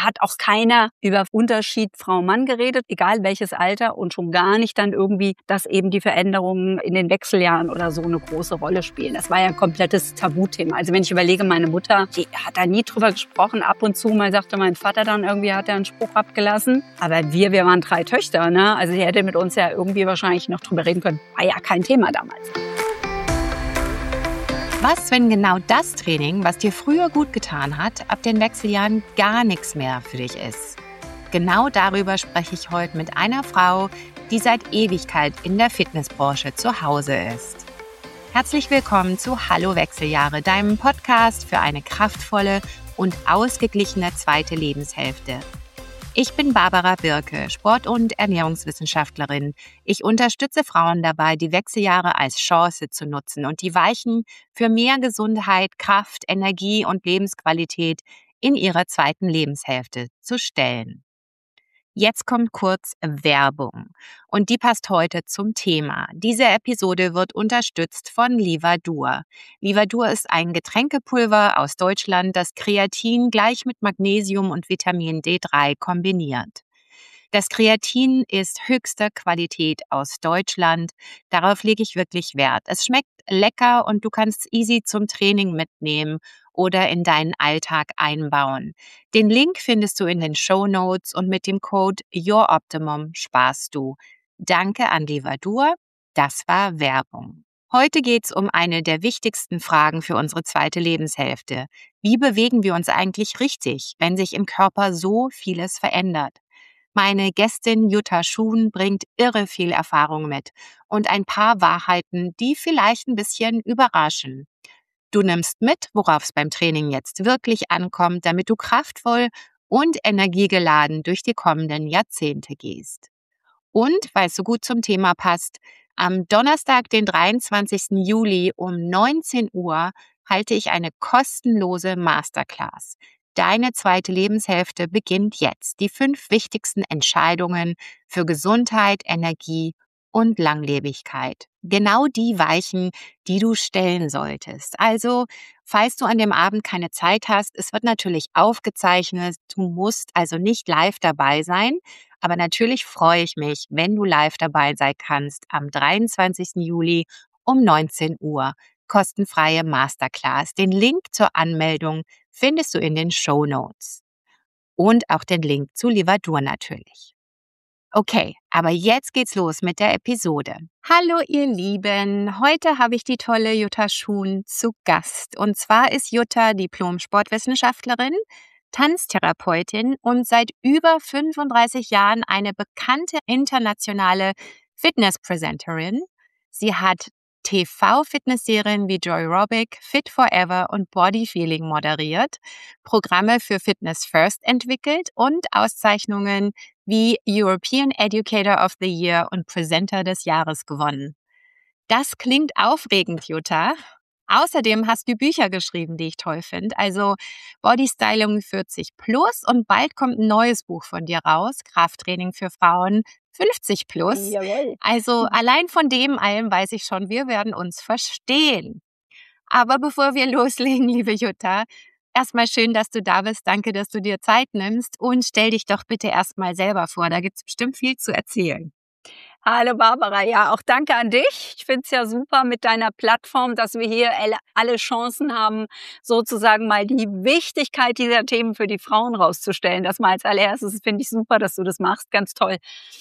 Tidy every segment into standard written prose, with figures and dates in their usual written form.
hat auch keiner über Unterschied Frau-Mann geredet, egal welches Alter und schon gar nicht dann irgendwie, dass eben die Veränderungen in den Wechseljahren oder so eine große Rolle spielen. Das war ja ein komplettes Tabuthema. Also wenn ich überlege, meine Mutter, die hat da nie drüber gesprochen. Ab und zu mal sagte mein Vater dann irgendwie, hat er einen Spruch abgelassen. Aber wir waren 3 Töchter, ne? Also sie hätte mit uns ja irgendwie wahrscheinlich noch drüber reden können. War ja kein Thema damals. Was, wenn genau das Training, was dir früher gut getan hat, ab den Wechseljahren gar nichts mehr für dich ist? Genau darüber spreche ich heute mit einer Frau, die seit Ewigkeit in der Fitnessbranche zu Hause ist. Herzlich willkommen zu Hallo Wechseljahre, deinem Podcast für eine kraftvolle und ausgeglichene zweite Lebenshälfte. Ich bin Barbara Birke, Sport- und Ernährungswissenschaftlerin. Ich unterstütze Frauen dabei, die Wechseljahre als Chance zu nutzen und die Weichen für mehr Gesundheit, Kraft, Energie und Lebensqualität in ihrer zweiten Lebenshälfte zu stellen. Jetzt kommt kurz Werbung und die passt heute zum Thema. Diese Episode wird unterstützt von Livadur. Livadur ist ein Getränkepulver aus Deutschland, das Kreatin gleich mit Magnesium und Vitamin D3 kombiniert. Das Kreatin ist höchster Qualität aus Deutschland. Darauf lege ich wirklich Wert. Es schmeckt lecker und du kannst es easy zum Training mitnehmen oder in deinen Alltag einbauen. Den Link findest du in den Shownotes und mit dem Code YourOptimum sparst du. Danke an Livadur. Das war Werbung. Heute geht's um eine der wichtigsten Fragen für unsere zweite Lebenshälfte. Wie bewegen wir uns eigentlich richtig, wenn sich im Körper so vieles verändert? Meine Gästin Jutta Schuhn bringt irre viel Erfahrung mit und ein paar Wahrheiten, die vielleicht ein bisschen überraschen. Du nimmst mit, worauf es beim Training jetzt wirklich ankommt, damit du kraftvoll und energiegeladen durch die kommenden Jahrzehnte gehst. Und, weil es so gut zum Thema passt, am Donnerstag, den 23. Juli um 19 Uhr halte ich eine kostenlose Masterclass. Deine zweite Lebenshälfte beginnt jetzt. Die 5 wichtigsten Entscheidungen für Gesundheit, Energie und Langlebigkeit. Genau die Weichen, die du stellen solltest. Also, falls du an dem Abend keine Zeit hast, es wird natürlich aufgezeichnet. Du musst also nicht live dabei sein. Aber natürlich freue ich mich, wenn du live dabei sein kannst am 23. Juli um 19 Uhr. Kostenfreie Masterclass. Den Link zur Anmeldung findest du in den Shownotes. Und auch den Link zu Livadur natürlich. Okay, aber jetzt geht's los mit der Episode. Hallo ihr Lieben, heute habe ich die tolle Jutta Schuhn zu Gast. Und zwar ist Jutta Diplom-Sportwissenschaftlerin, Tanztherapeutin und seit über 35 Jahren eine bekannte internationale Fitness-Presenterin. Sie hat TV-Fitnessserien wie Joyrobic, Fit Forever und Body Feeling moderiert, Programme für Fitness First entwickelt und Auszeichnungen wie European Educator of the Year und Presenter des Jahres gewonnen. Das klingt aufregend, Jutta. Außerdem hast du Bücher geschrieben, die ich toll finde. Also Body Styling 40 plus und bald kommt ein neues Buch von dir raus, Krafttraining für Frauen 50 plus. Jawohl. Also allein von dem allem weiß ich schon, wir werden uns verstehen. Aber bevor wir loslegen, liebe Jutta, erstmal schön, dass du da bist. Danke, dass du dir Zeit nimmst und stell dich doch bitte erstmal selber vor. Da gibt es bestimmt viel zu erzählen. Hallo Barbara, ja, auch danke an dich. Ich finde es ja super mit deiner Plattform, dass wir hier alle Chancen haben, sozusagen mal die Wichtigkeit dieser Themen für die Frauen rauszustellen. Das mal als allererstes finde ich super, dass du das machst, ganz toll.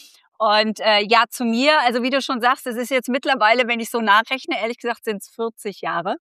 Und ja, zu mir, also wie du schon sagst, es ist jetzt mittlerweile, wenn ich so nachrechne, ehrlich gesagt sind es 40 Jahre.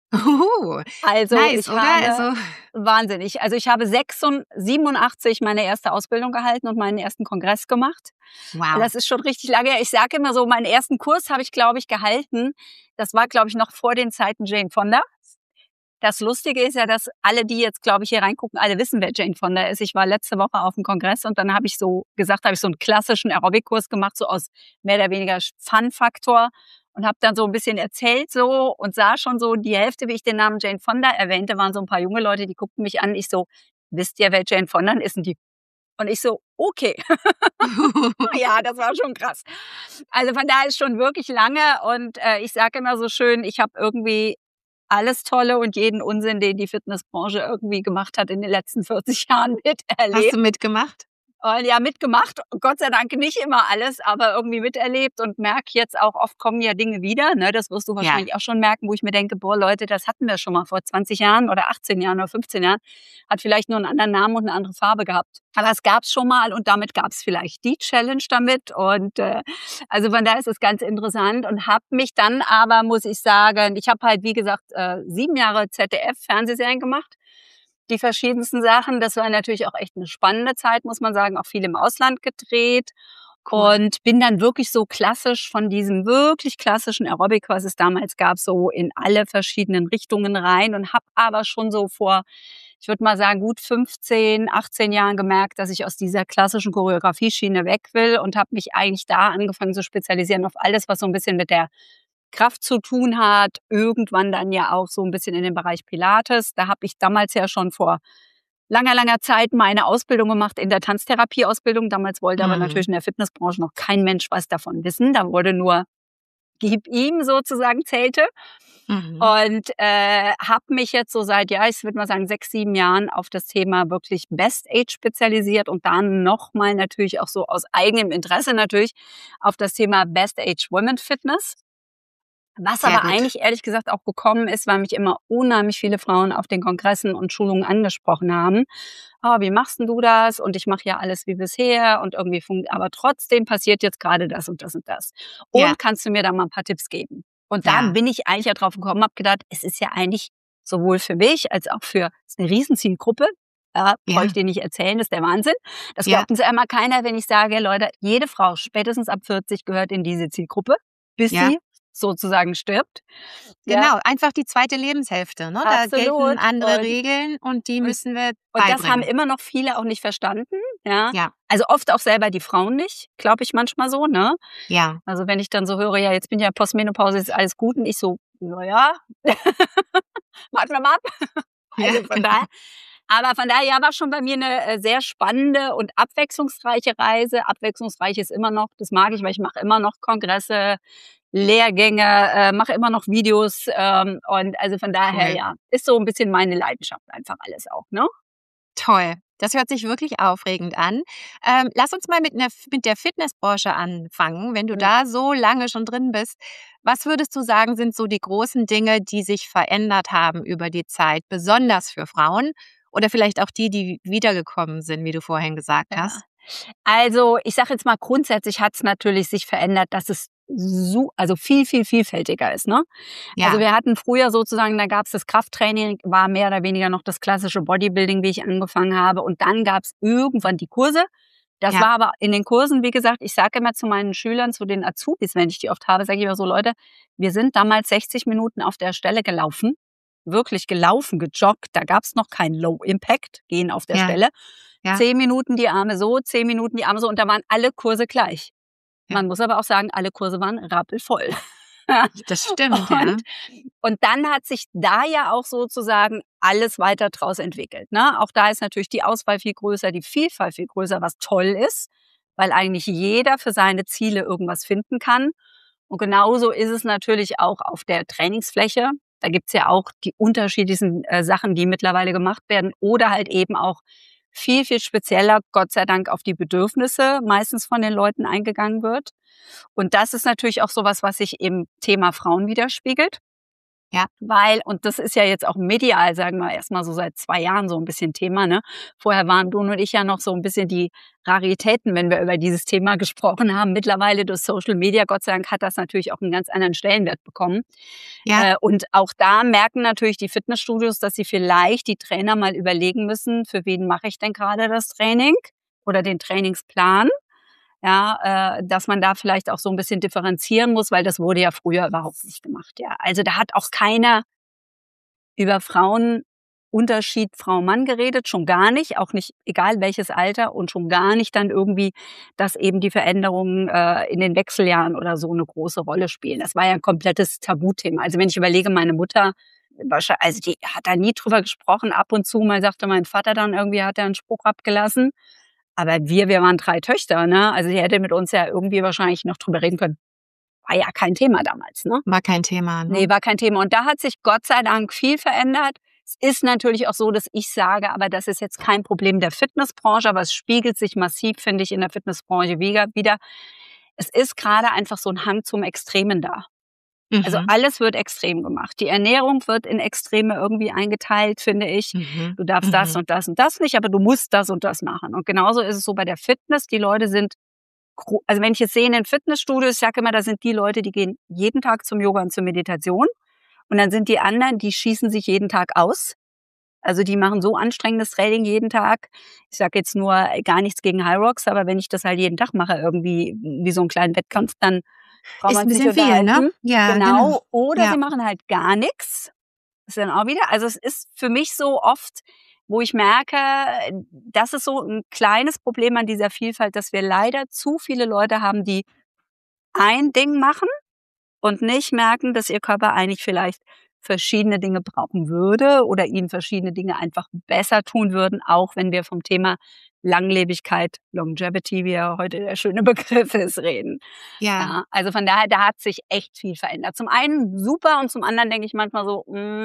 Also Nice, ich oder? habe wahnsinnig. Also ich habe 87 meine erste Ausbildung gehalten und meinen ersten Kongress gemacht. Wow. Das ist schon richtig lange her. Ich sage immer so, meinen ersten Kurs habe ich, glaube ich, gehalten. Das war, glaube ich, noch vor den Zeiten Jane Fonda. Das Lustige ist ja, dass alle, die jetzt, glaube ich, hier reingucken, alle wissen, wer Jane Fonda ist. Ich war letzte Woche auf dem Kongress und dann habe ich so gesagt, habe ich so einen klassischen Aerobic-Kurs gemacht, so aus mehr oder weniger Fun-Faktor. Und habe dann so ein bisschen erzählt so und sah schon so die Hälfte, wie ich den Namen Jane Fonda erwähnte, waren so ein paar junge Leute, die guckten mich an. Ich so, wisst ihr, wer Jane Fonda ist? Und ich so, okay. Ja, das war schon krass. Also von daher ist schon wirklich lange und ich sage immer so schön, ich habe irgendwie alles Tolle und jeden Unsinn, den die Fitnessbranche irgendwie gemacht hat in den letzten 40 Jahren miterlebt. Hast du mitgemacht? Und ja, mitgemacht. Gott sei Dank nicht immer alles, aber irgendwie miterlebt und merke jetzt auch, oft kommen ja Dinge wieder. Ne? Das wirst du wahrscheinlich auch schon merken, wo ich mir denke, boah Leute, das hatten wir schon mal vor 20 Jahren oder 18 Jahren oder 15 Jahren. Hat vielleicht nur einen anderen Namen und eine andere Farbe gehabt. Aber es gab's schon mal und damit gab's vielleicht die Challenge damit. Und also von daher ist es ganz interessant und habe mich dann aber, muss ich sagen, ich habe halt, wie gesagt, 7 Jahre ZDF-Fernsehserien gemacht. Die verschiedensten Sachen. Das war natürlich auch echt eine spannende Zeit, muss man sagen, auch viel im Ausland gedreht. Cool. Und bin dann wirklich so klassisch von diesem wirklich klassischen Aerobic, was es damals gab, so in alle verschiedenen Richtungen rein und habe aber schon so vor, ich würde mal sagen, gut 15, 18 Jahren gemerkt, dass ich aus dieser klassischen Choreografieschiene weg will und habe mich eigentlich da angefangen zu spezialisieren auf alles, was so ein bisschen mit der Kraft zu tun hat, irgendwann dann ja auch so ein bisschen in den Bereich Pilates. Da habe ich damals ja schon vor langer Zeit meine Ausbildung gemacht in der Tanztherapieausbildung. Damals wollte aber natürlich in der Fitnessbranche noch kein Mensch was davon wissen. Da wurde nur gib ihm sozusagen zählte. Und habe mich jetzt so seit, ja, ich würde mal sagen, 6, 7 Jahren auf das Thema wirklich Best Age spezialisiert und dann nochmal natürlich auch so aus eigenem Interesse natürlich auf das Thema Best Age Women Fitness. Was Sehr aber gut. eigentlich ehrlich gesagt auch gekommen ist, weil mich immer unheimlich viele Frauen auf den Kongressen und Schulungen angesprochen haben. Oh, wie machst denn du das? Und ich mache ja alles wie bisher und irgendwie aber trotzdem passiert jetzt gerade das und das und das. Und Ja. kannst du mir da mal ein paar Tipps geben? Und da Ja. bin ich eigentlich ja drauf gekommen, habe gedacht, es ist ja eigentlich sowohl für mich als auch für, es ist eine Riesenzielgruppe. Ja, brauche ich dir nicht erzählen, das ist der Wahnsinn. Das glaubt uns ja immer keiner, wenn ich sage, Leute, jede Frau spätestens ab 40 gehört in diese Zielgruppe, bis sie sozusagen stirbt. Genau, einfach die zweite Lebenshälfte. Ne? Da gelten Absolut. andere Regeln und die müssen wir Und das haben beibringen. immer noch viele auch nicht verstanden. Ja. Ja, Also oft auch selber die Frauen nicht, glaube ich manchmal so, ne? ja, Also wenn ich dann so höre, ja, jetzt bin ich ja Postmenopause, ist alles gut und ich so, naja, warten wir mal ab. Also von daher. Aber von daher ja, war schon bei mir eine sehr spannende und abwechslungsreiche Reise. Abwechslungsreich ist immer noch, das mag ich, weil ich mache immer noch Kongresse, Lehrgänge, mache immer noch Videos und also von daher cool. ja, ist so ein bisschen meine Leidenschaft einfach alles auch, ne? Toll. Das hört sich wirklich aufregend an. Lass uns mal mit der Fitnessbranche anfangen. Wenn du da so lange schon drin bist, was würdest du sagen, sind so die großen Dinge, die sich verändert haben über die Zeit, besonders für Frauen oder vielleicht auch die wiedergekommen sind, wie du vorhin gesagt hast? Also, ich sage jetzt mal, grundsätzlich hat's natürlich sich verändert, dass es also viel vielfältiger ist, ne? Also, Ja, wir hatten früher sozusagen, da gab's das Krafttraining, war mehr oder weniger noch das klassische Bodybuilding, wie ich angefangen habe. Und dann gab's irgendwann die Kurse. Das ja, war aber in den Kursen, wie gesagt, ich sage immer zu meinen Schülern, zu den Azubis, wenn ich die oft habe, sage ich immer so: „Leute, wir sind damals 60 Minuten auf der Stelle gelaufen, wirklich gelaufen, gejoggt. Da gab's noch kein Low Impact, Gehen auf der ja, Stelle. ja, 10 Minuten die Arme so, 10 Minuten die Arme so und da waren alle Kurse gleich. ja. Man muss aber auch sagen, alle Kurse waren rappelvoll. Das stimmt, ja. Und und dann hat sich da ja auch sozusagen alles weiter draus entwickelt, ne? Auch da ist natürlich die Auswahl viel größer, die Vielfalt viel größer, was toll ist, weil eigentlich jeder für seine Ziele irgendwas finden kann. Und genauso ist es natürlich auch auf der Trainingsfläche. Da gibt's ja auch die unterschiedlichsten Sachen, die mittlerweile gemacht werden oder halt eben auch viel spezieller, Gott sei Dank, auf die Bedürfnisse meistens von den Leuten eingegangen wird. Und das ist natürlich auch sowas, was sich im Thema Frauen widerspiegelt. Ja. Weil, und das ist ja jetzt auch medial, sagen wir erstmal so seit 2 Jahren so ein bisschen Thema, ne? Vorher waren Bruno und ich ja noch so ein bisschen die Raritäten, wenn wir über dieses Thema gesprochen haben. Mittlerweile durch Social Media, Gott sei Dank, hat das natürlich auch einen ganz anderen Stellenwert bekommen. Ja, Und auch da merken natürlich die Fitnessstudios, dass sie vielleicht die Trainer mal überlegen müssen, für wen mache ich denn gerade das Training oder den Trainingsplan. Ja, dass man da vielleicht auch so ein bisschen differenzieren muss, weil das wurde ja früher überhaupt nicht gemacht, ja. Also, da hat auch keiner über Frauenunterschied Frau-Mann geredet, schon gar nicht, auch nicht egal welches Alter und schon gar nicht dann irgendwie, dass eben die Veränderungen, in den Wechseljahren oder so 'ne große Rolle spielen. Das war ja 'n komplettes Tabuthema. Also, wenn ich überlege, meine Mutter also, die hat da nie drüber gesprochen. Ab und zu mal sagte mein Vater dann irgendwie, hat er 'n Spruch abgelassen. Aber wir waren 3 Töchter, ne? Also, sie hätte mit uns ja irgendwie wahrscheinlich noch drüber reden können. war ja kein Thema damals, ne? War kein Thema, ne? Nee, war kein Thema. Und da hat sich Gott sei Dank viel verändert. Es ist natürlich auch so, dass ich sage, aber das ist jetzt kein Problem der Fitnessbranche, aber es spiegelt sich massiv, finde ich, in der Fitnessbranche wieder. Es ist gerade einfach so ein Hang zum Extremen da. Also alles wird extrem gemacht. Die Ernährung wird in Extreme irgendwie eingeteilt, finde ich. Du darfst das und das und das nicht, aber du musst das und das machen. Und genauso ist es so bei der Fitness. Die Leute sind, also wenn ich jetzt sehe in den Fitnessstudios, ich sage immer, da sind die Leute, die gehen jeden Tag zum Yoga und zur Meditation. Und dann sind die anderen, die schießen sich jeden Tag aus. Also die machen so anstrengendes Training jeden Tag. Ich sage jetzt nur gar nichts gegen High Rocks, aber wenn ich das halt jeden Tag mache, irgendwie wie so einen kleinen Wettkampf, dann braucht man sich nicht unterhalten. Viel, ne? Ja, genau. Oder sie machen halt gar nichts. Das ist dann auch wieder. Also es ist für mich so oft, wo ich merke, das ist so ein kleines Problem an dieser Vielfalt, dass wir leider zu viele Leute haben, die ein Ding machen und nicht merken, dass ihr Körper eigentlich vielleicht verschiedene Dinge brauchen würde oder ihnen verschiedene Dinge einfach besser tun würden, auch wenn wir vom Thema Langlebigkeit, Longevity, wie ja heute der schöne Begriff ist, reden. Ja, also von daher, da hat sich echt viel verändert. Zum einen super und zum anderen denke ich manchmal so,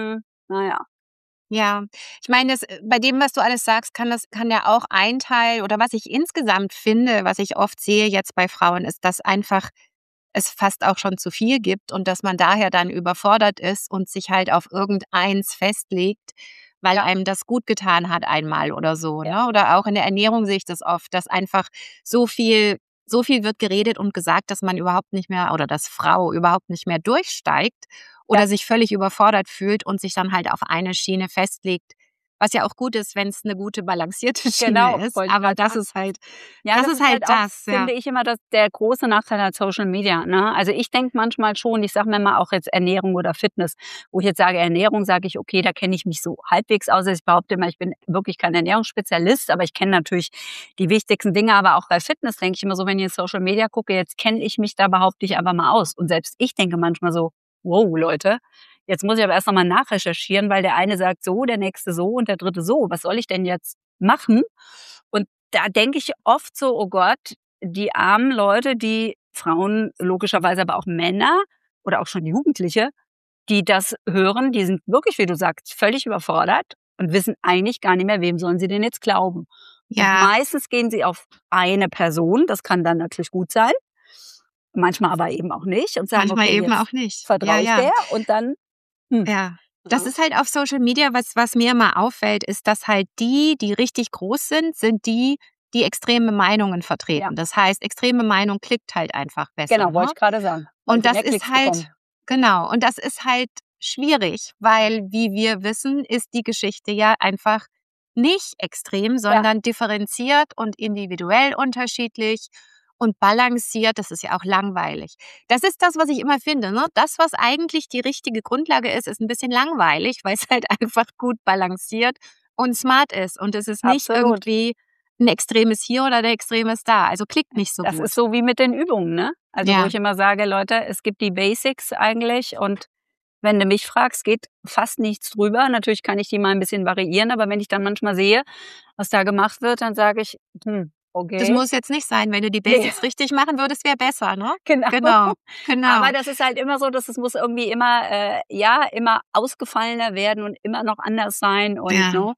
naja. Ja, ich meine, bei dem, was du alles sagst, kann ja auch ein Teil, oder was ich insgesamt finde, was ich oft sehe jetzt bei Frauen, ist, dass einfach es fast auch schon zu viel gibt und dass man daher dann überfordert ist und sich halt auf irgendeins festlegt, weil einem das gut getan hat einmal oder so. Ne? Oder auch in der Ernährung sehe ich das oft, dass einfach so viel wird geredet und gesagt, dass man überhaupt nicht mehr, oder dass Frau überhaupt nicht mehr durchsteigt oder sich völlig überfordert fühlt und sich dann halt auf eine Schiene festlegt. Was ja auch gut ist, wenn es eine gute balancierte Schiene ist. Aber das ist halt, das ist halt das. Finde ich immer, dass der große Nachteil an Social Media. Ne? Also ich denke manchmal schon, ich sage mir mal auch jetzt Ernährung oder Fitness, wo ich jetzt sage Ernährung, sage ich, okay, da kenne ich mich so halbwegs aus. Ich behaupte immer, ich bin wirklich kein Ernährungsspezialist, aber ich kenne natürlich die wichtigsten Dinge. Aber auch bei Fitness denke ich immer so, wenn ich in Social Media gucke, jetzt kenne ich mich da, behaupte ich einfach mal aus. Und selbst ich denke manchmal so, wow, Leute, jetzt muss ich aber erst nochmal nachrecherchieren, weil der eine sagt so, der nächste so und der dritte so. Was soll ich denn jetzt machen? Und da denke ich oft so, oh Gott, die armen Leute, die Frauen, logischerweise aber auch Männer oder auch schon Jugendliche, die das hören, die sind wirklich, wie du sagst, völlig überfordert und wissen eigentlich gar nicht mehr, wem sollen sie denn jetzt glauben. Ja. Und meistens gehen sie auf eine Person, das kann dann natürlich gut sein. Manchmal aber eben auch nicht und sagen, manchmal okay, eben auch nicht. Vertraue ich der und dann ja, das ist halt auf Social Media, was mir immer auffällt, ist, dass halt die richtig groß sind die extreme Meinungen vertreten. Ja. Das heißt, extreme Meinung klickt halt einfach besser. Genau, wollte ich gerade sagen. Und das ist halt, und das ist halt schwierig, weil, wie wir wissen, ist die Geschichte ja einfach nicht extrem, sondern differenziert und individuell unterschiedlich. Und balanciert, das ist ja auch langweilig. Das ist das, was ich immer finde. Ne? Das, was eigentlich die richtige Grundlage ist ein bisschen langweilig, weil es halt einfach gut balanciert und smart ist. Und es ist nicht irgendwie ein Extremes hier oder ein Extremes da. Also klickt nicht so gut. Das ist so wie mit den Übungen, ne? Also wo ich immer sage, Leute, es gibt die Basics eigentlich und wenn du mich fragst, geht fast nichts drüber. Natürlich kann ich die mal ein bisschen variieren, aber wenn ich dann manchmal sehe, was da gemacht wird, dann sage ich, okay. Das muss jetzt nicht sein, wenn du die Basics richtig machen würdest, wäre besser, ne? Genau. Aber das ist halt immer so, dass es muss irgendwie immer, immer ausgefallener werden und immer noch anders sein und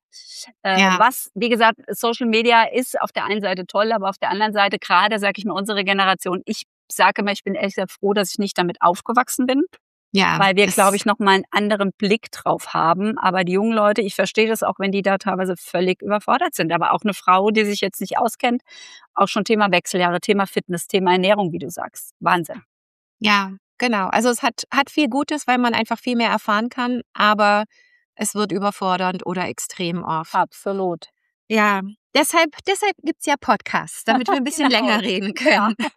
was, wie gesagt, Social Media ist auf der einen Seite toll, aber auf der anderen Seite gerade, sage ich mal, unsere Generation, ich sage immer, ich bin ehrlich gesagt froh, dass ich nicht damit aufgewachsen bin. Ja, weil wir, glaube ich, noch mal einen anderen Blick drauf haben. Aber die jungen Leute, ich verstehe das auch, wenn die da teilweise völlig überfordert sind. Aber auch eine Frau, die sich jetzt nicht auskennt, auch schon Thema Wechseljahre, Thema Fitness, Thema Ernährung, wie du sagst. Wahnsinn. Ja, genau. Also es hat viel Gutes, weil man einfach viel mehr erfahren kann. Aber es wird überfordernd oder extrem oft. Absolut. Ja, deshalb gibt's ja Podcasts, damit wir ein bisschen länger reden können. Ja.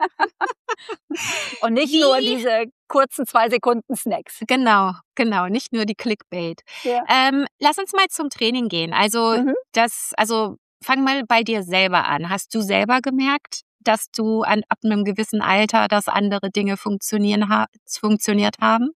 Und nicht nur diese kurzen 2-Sekunden-Snacks. Genau, nicht nur die Clickbait. Ja. Lass uns mal zum Training gehen. Also fang mal bei dir selber an. Hast du selber gemerkt, dass du ab einem gewissen Alter, dass andere Dinge funktioniert haben?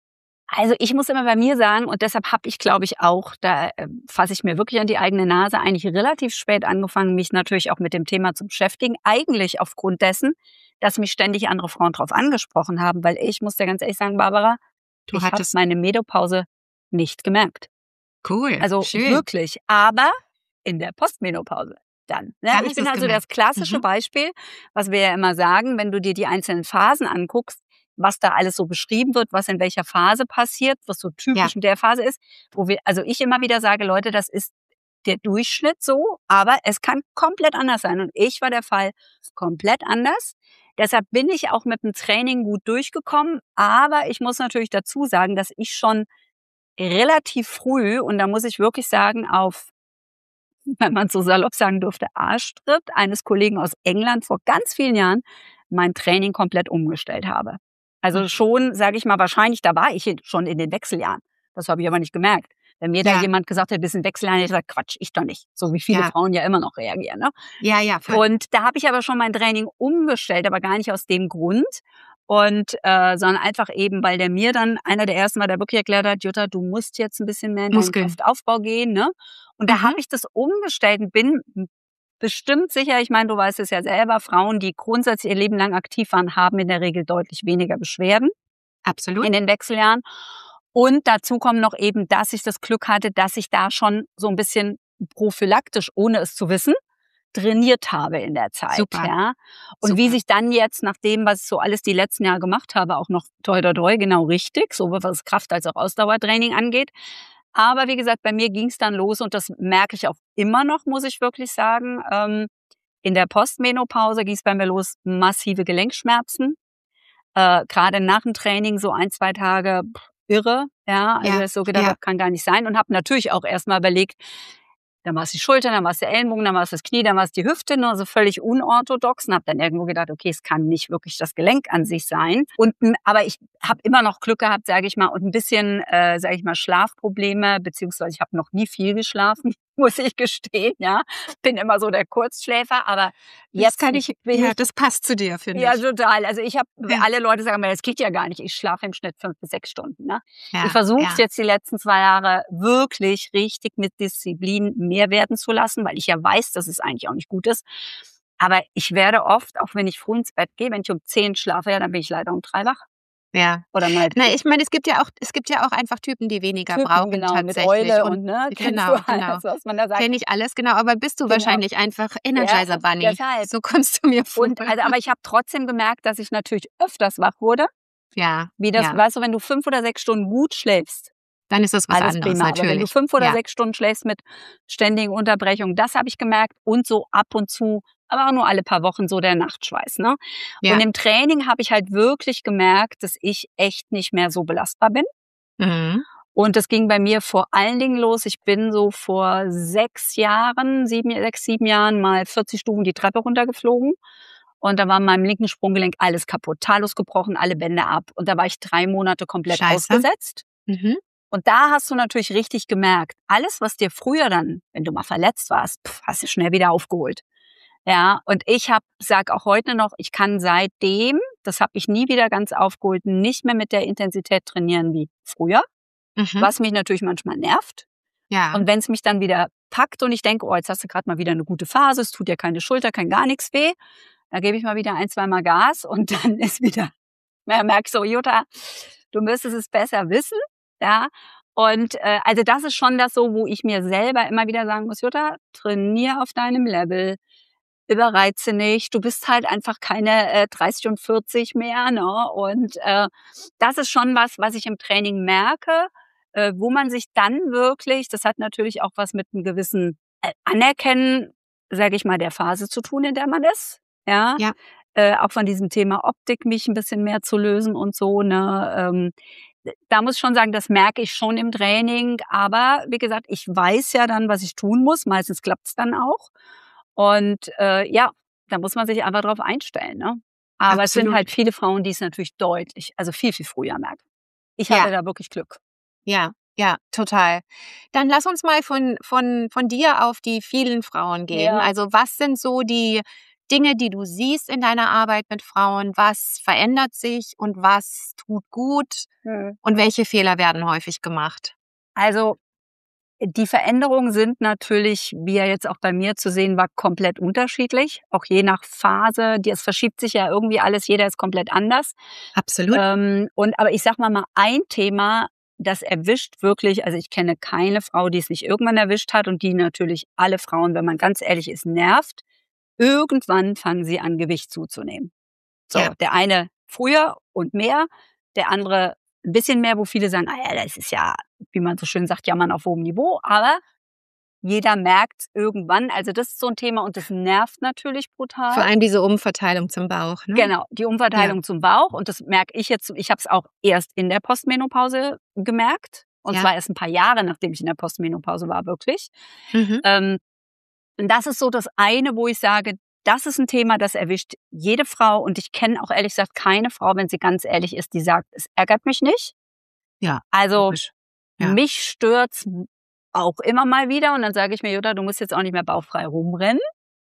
Also ich muss immer bei mir sagen, und deshalb habe ich, glaube ich, auch, da fasse ich mir wirklich an die eigene Nase, eigentlich relativ spät angefangen, mich natürlich auch mit dem Thema zu beschäftigen. Eigentlich aufgrund dessen, dass mich ständig andere Frauen drauf angesprochen haben, weil ich muss dir ganz ehrlich sagen, Barbara, ich habe meine Menopause nicht gemerkt. Cool, also schön. wirklich, aber in der Postmenopause dann. Ne? Da Ich hast bin du's also gemerkt. das klassische Mhm. Beispiel, was wir ja immer sagen, wenn du dir die einzelnen Phasen anguckst, was da alles so beschrieben wird, was in welcher Phase passiert, was so Ja. typisch in der Phase ist, also ich immer wieder sage, Leute, das ist der Durchschnitt so, aber es kann komplett anders sein. Und ich war der Fall komplett anders. Deshalb bin ich auch mit dem Training gut durchgekommen. Aber ich muss natürlich dazu sagen, dass ich schon relativ früh, und da muss ich wirklich sagen, auf, wenn man so salopp sagen durfte, Arschtritt eines Kollegen aus England vor ganz vielen Jahren mein Training komplett umgestellt habe. Also schon, sage ich mal, wahrscheinlich, da war ich schon in den Wechseljahren. Das habe ich aber nicht gemerkt. Wenn mir da Ja. jemand gesagt hätte, bist in Wechseljahren, hätte ich gesagt, Quatsch, ich doch nicht. So wie viele Ja. Frauen ja immer noch reagieren. Ne? Ja, voll. Und da habe ich aber schon mein Training umgestellt, aber gar nicht aus dem Grund. Und sondern einfach eben, weil der mir dann einer der ersten war, der wirklich erklärt hat, Jutta, du musst jetzt ein bisschen mehr in deinen Muskeln. Kraftaufbau gehen. Ne? Und da habe ich das umgestellt und bin bestimmt sicher, ich meine, du weißt es ja selber, Frauen, die grundsätzlich ihr Leben lang aktiv waren, haben in der Regel deutlich weniger Beschwerden Absolut. in den Wechseljahren. Und dazu kommt noch eben, dass ich das Glück hatte, dass ich da schon so ein bisschen prophylaktisch, ohne es zu wissen, trainiert habe in der Zeit. Super. Ja. Und Super. wie sich dann jetzt, nach dem, was ich so alles die letzten Jahre gemacht habe, auch noch toi toi toi, genau richtig, so was Kraft- als auch Ausdauertraining angeht. Aber wie gesagt, bei mir ging es dann los und das merke ich auch immer noch, muss ich wirklich sagen. In der Postmenopause ging es bei mir los, massive Gelenkschmerzen. Gerade nach dem Training so 1, 2 Tage irre. Ja, also Ja, ich so gedacht ja. habe, kann gar nicht sein. Und habe natürlich auch erstmal überlegt, dann war es die Schulter, dann war es der Ellenbogen, dann war es das Knie, dann war es die Hüfte, ne, also völlig unorthodox. Und habe dann irgendwo gedacht, okay, es kann nicht wirklich das Gelenk an sich sein. Aber ich habe immer noch Glück gehabt, sage ich mal, und ein bisschen, sage ich mal, Schlafprobleme, beziehungsweise ich habe noch nie viel geschlafen, muss ich gestehen. Ja, bin immer so der Kurzschläfer, aber jetzt das passt zu dir, finde ja, ich. total. Also ich habe, Ja. alle Leute sagen mir, das geht ja gar nicht. Ich schlafe im Schnitt 5 bis 6 Stunden. Ne? Ja, Ich versuche es ja. jetzt die letzten 2 Jahre wirklich richtig mit Disziplin mehr werden zu lassen, weil ich ja weiß, dass es eigentlich auch nicht gut ist. Aber ich werde oft, auch wenn ich früh ins Bett gehe, wenn ich um 10 schlafe, ja, dann bin ich leider um 3 wach. Ja. Oder mal Na, ich meine, es gibt ja auch einfach Typen, die weniger brauchen genau, mit tatsächlich. Eule Und und ne, kennst genau, du alles, was man da sagt. kenne ich alles, genau. Aber bist du Genau. wahrscheinlich einfach Energizer Bunny. deshalb. So kommst du mir vor. Und aber ich habe trotzdem gemerkt, dass ich natürlich öfters wach wurde. Ja, Wie das, ja. weißt du, wenn du 5 oder 6 Stunden gut schläfst, Dann ist das was alles anderes, prima. Aber wenn du natürlich. 5 oder Ja. 6 Stunden schläfst mit ständigen Unterbrechungen, das habe ich gemerkt. Und so ab und zu, aber auch nur alle paar Wochen so der Nachtschweiß. Ne? Ja. Und im Training habe ich halt wirklich gemerkt, dass ich echt nicht mehr so belastbar bin. Mhm. Und das ging bei mir vor allen Dingen los. Ich bin so vor 6 Jahren, 7 Jahren mal 40 Stufen die Treppe runtergeflogen. Und da war in meinem linken Sprunggelenk alles kaputt, Talus gebrochen, alle Bänder ab. Und da war ich 3 Monate komplett Scheiße. ausgesetzt. Mhm. Und da hast du natürlich richtig gemerkt, alles, was dir früher dann, wenn du mal verletzt warst, hast du schnell wieder aufgeholt. Ja, und ich sag auch heute noch, ich kann seitdem, das habe ich nie wieder ganz aufgeholt, nicht mehr mit der Intensität trainieren wie früher, was mich natürlich manchmal nervt. Ja. Und wenn es mich dann wieder packt und ich denke, oh, jetzt hast du gerade mal wieder eine gute Phase, es tut dir keine Schulter, kein gar nichts weh, dann gebe ich mal wieder 1, 2 Mal Gas und dann ist wieder, merke ich so, Jutta, du müsstest es besser wissen, ja. Und also das ist schon das so, wo ich mir selber immer wieder sagen muss, Jutta, trainier auf deinem Level, überreize nicht, du bist halt einfach keine 30 und 40 mehr. Ne? Und das ist schon was ich im Training merke, wo man sich dann wirklich, das hat natürlich auch was mit einem gewissen Anerkennen, sage ich mal, der Phase zu tun, in der man ist. Ja. Ja. Auch von diesem Thema Optik mich ein bisschen mehr zu lösen und so. Ne? Da muss ich schon sagen, das merke ich schon im Training. Aber wie gesagt, ich weiß ja dann, was ich tun muss. Meistens klappt es dann auch. Und ja, da muss man sich einfach drauf einstellen. Ne? Aber es sind Absolut. halt viele Frauen, die es natürlich deutlich, also viel, viel früher merken. Ich hatte da wirklich Glück. Ja, ja, total. Dann lass uns mal von dir auf die vielen Frauen gehen. Ja. Also was sind so die Dinge, die du siehst in deiner Arbeit mit Frauen? Was verändert sich und was tut gut? Und welche Fehler werden häufig gemacht? Also die Veränderungen sind natürlich, wie ja jetzt auch bei mir zu sehen war, komplett unterschiedlich. Auch je nach Phase. Es verschiebt sich ja irgendwie alles. Jeder ist komplett anders. Absolut. Aber ich sag mal ein Thema, das erwischt wirklich, also ich kenne keine Frau, die es nicht irgendwann erwischt hat und die natürlich alle Frauen, wenn man ganz ehrlich ist, nervt. Irgendwann fangen sie an, Gewicht zuzunehmen. So, Ja. Der eine früher und mehr, der andere ein bisschen mehr, wo viele sagen, das ist ja, wie man so schön sagt, jammern auf hohem Niveau. Aber jeder merkt irgendwann, also das ist so ein Thema und das nervt natürlich brutal. Vor allem diese Umverteilung zum Bauch. Ne? Genau, die Umverteilung zum Bauch. Und das merke ich jetzt, ich habe es auch erst in der Postmenopause gemerkt. Und zwar erst ein paar Jahre, nachdem ich in der Postmenopause war, wirklich. Und das ist so das eine, wo ich sage, das ist ein Thema, das erwischt jede Frau. Und ich kenne auch ehrlich gesagt keine Frau, wenn sie ganz ehrlich ist, die sagt, es ärgert mich nicht. Ja. Also mich stört's auch immer mal wieder. Und dann sage ich mir, Jutta, du musst jetzt auch nicht mehr bauchfrei rumrennen.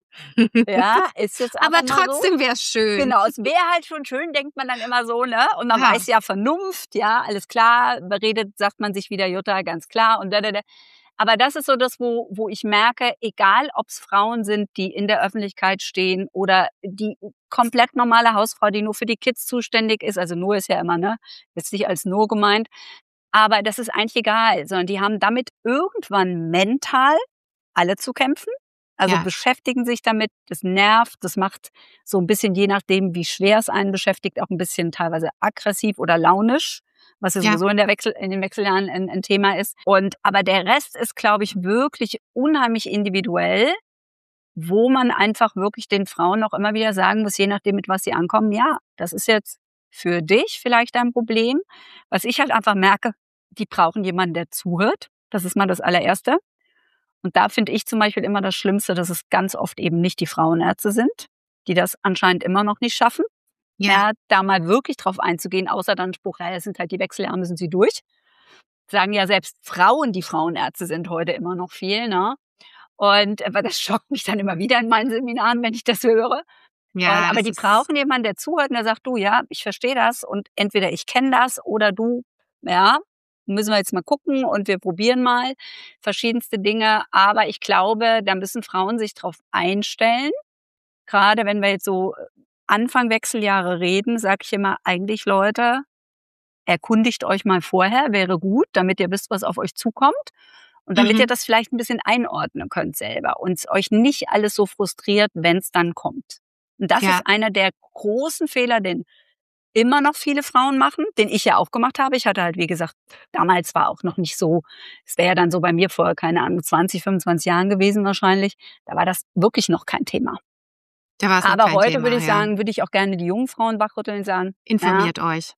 Ja, ist jetzt aber trotzdem wäre es schön. Genau, es wäre halt schon schön, denkt man dann immer so, ne? Und man weiß ja Vernunft, ja, alles klar, beredet, sagt man sich wieder, Jutta, ganz klar und da. Aber das ist so das, wo ich merke, egal ob es Frauen sind, die in der Öffentlichkeit stehen oder die komplett normale Hausfrau, die nur für die Kids zuständig ist, also nur ist ja immer, ne, jetzt nicht als nur gemeint, aber das ist eigentlich egal, sondern die haben damit irgendwann mental alle zu kämpfen. Also beschäftigen sich damit, das nervt, das macht so ein bisschen, je nachdem, wie schwer es einen beschäftigt, auch ein bisschen teilweise aggressiv oder launisch, was ja sowieso in den Wechseljahren ein Thema ist. Aber der Rest ist, glaube ich, wirklich unheimlich individuell, wo man einfach wirklich den Frauen auch immer wieder sagen muss, je nachdem, mit was sie ankommen, ja, das ist jetzt für dich vielleicht ein Problem. Was ich halt einfach merke, die brauchen jemanden, der zuhört. Das ist mal das Allererste. Und da finde ich zum Beispiel immer das Schlimmste, dass es ganz oft eben nicht die Frauenärzte sind, die das anscheinend immer noch nicht schaffen. Ja, da mal wirklich drauf einzugehen, außer dann Spruch, das sind halt die Wechseljahre, müssen sie durch. Sagen ja selbst Frauen, die Frauenärzte sind heute immer noch viel, ne? Und aber das schockt mich dann immer wieder in meinen Seminaren, wenn ich das höre. Ja, aber die brauchen jemanden, der zuhört und der sagt, du, ja, ich verstehe das und entweder ich kenne das oder du, ja, müssen wir jetzt mal gucken und wir probieren mal verschiedenste Dinge. Aber ich glaube, da müssen Frauen sich drauf einstellen. Gerade wenn wir jetzt so Anfang Wechseljahre reden, sage ich immer, eigentlich Leute, erkundigt euch mal vorher, wäre gut, damit ihr wisst, was auf euch zukommt. Und damit ihr das vielleicht ein bisschen einordnen könnt selber und euch nicht alles so frustriert, wenn es dann kommt. Und das ist einer der großen Fehler, den immer noch viele Frauen machen, den ich ja auch gemacht habe. Ich hatte halt, wie gesagt, damals war auch noch nicht so, es wäre ja dann so bei mir vor, keine Ahnung, 20, 25 Jahren gewesen wahrscheinlich. Da war das wirklich noch kein Thema. Aber heute würde ich sagen, würde ich auch gerne die jungen Frauen wachrütteln und sagen, informiert euch.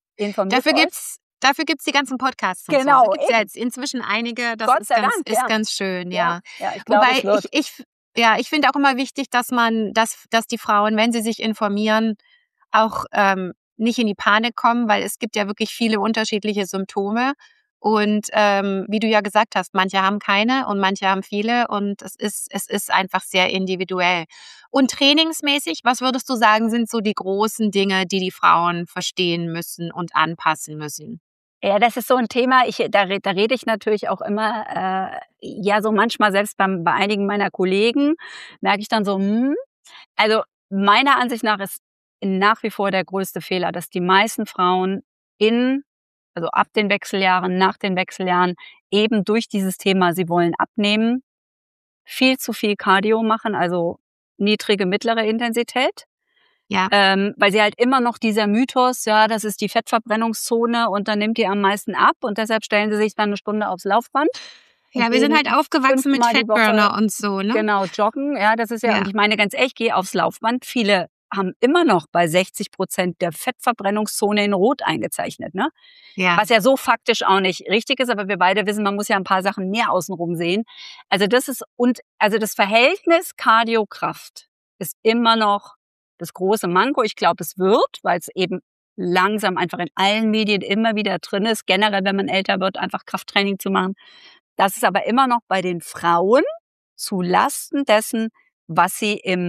Dafür gibt's die ganzen Podcasts. Genau. Da gibt's ja jetzt inzwischen einige. Das ist ganz schön, ja. Ich glaube, Wobei ich finde auch immer wichtig, dass die Frauen, wenn sie sich informieren, auch nicht in die Panik kommen, weil es gibt ja wirklich viele unterschiedliche Symptome. Und wie du ja gesagt hast, manche haben keine und manche haben viele und es ist einfach sehr individuell. Und trainingsmäßig, was würdest du sagen, sind so die großen Dinge, die Frauen verstehen müssen und anpassen müssen? Ja, das ist so ein Thema, da rede ich natürlich auch immer, so manchmal selbst bei einigen meiner Kollegen, merke ich dann so, also meiner Ansicht nach ist nach wie vor der größte Fehler, dass die meisten Frauen also ab den Wechseljahren, nach den Wechseljahren, eben durch dieses Thema, sie wollen abnehmen, viel zu viel Cardio machen, also niedrige, mittlere Intensität. Ja. Weil sie halt immer noch dieser Mythos, ja, das ist die Fettverbrennungszone und dann nimmt die am meisten ab und deshalb stellen sie sich dann eine Stunde aufs Laufband. Ja, wir sind halt aufgewachsen mit Fettburner und so, ne? Genau, joggen, ja, das ist ja, und ich meine ganz ehrlich, geh aufs Laufband. Viele haben immer noch bei 60% der Fettverbrennungszone in Rot eingezeichnet, ne? Ja. Was ja so faktisch auch nicht richtig ist, aber wir beide wissen, man muss ja ein paar Sachen mehr außenrum sehen. Also das Verhältnis Cardio-Kraft ist immer noch das große Manko. Ich glaube, es wird, weil es eben langsam einfach in allen Medien immer wieder drin ist, generell, wenn man älter wird, einfach Krafttraining zu machen. Das ist aber immer noch bei den Frauen zu Lasten dessen, was sie im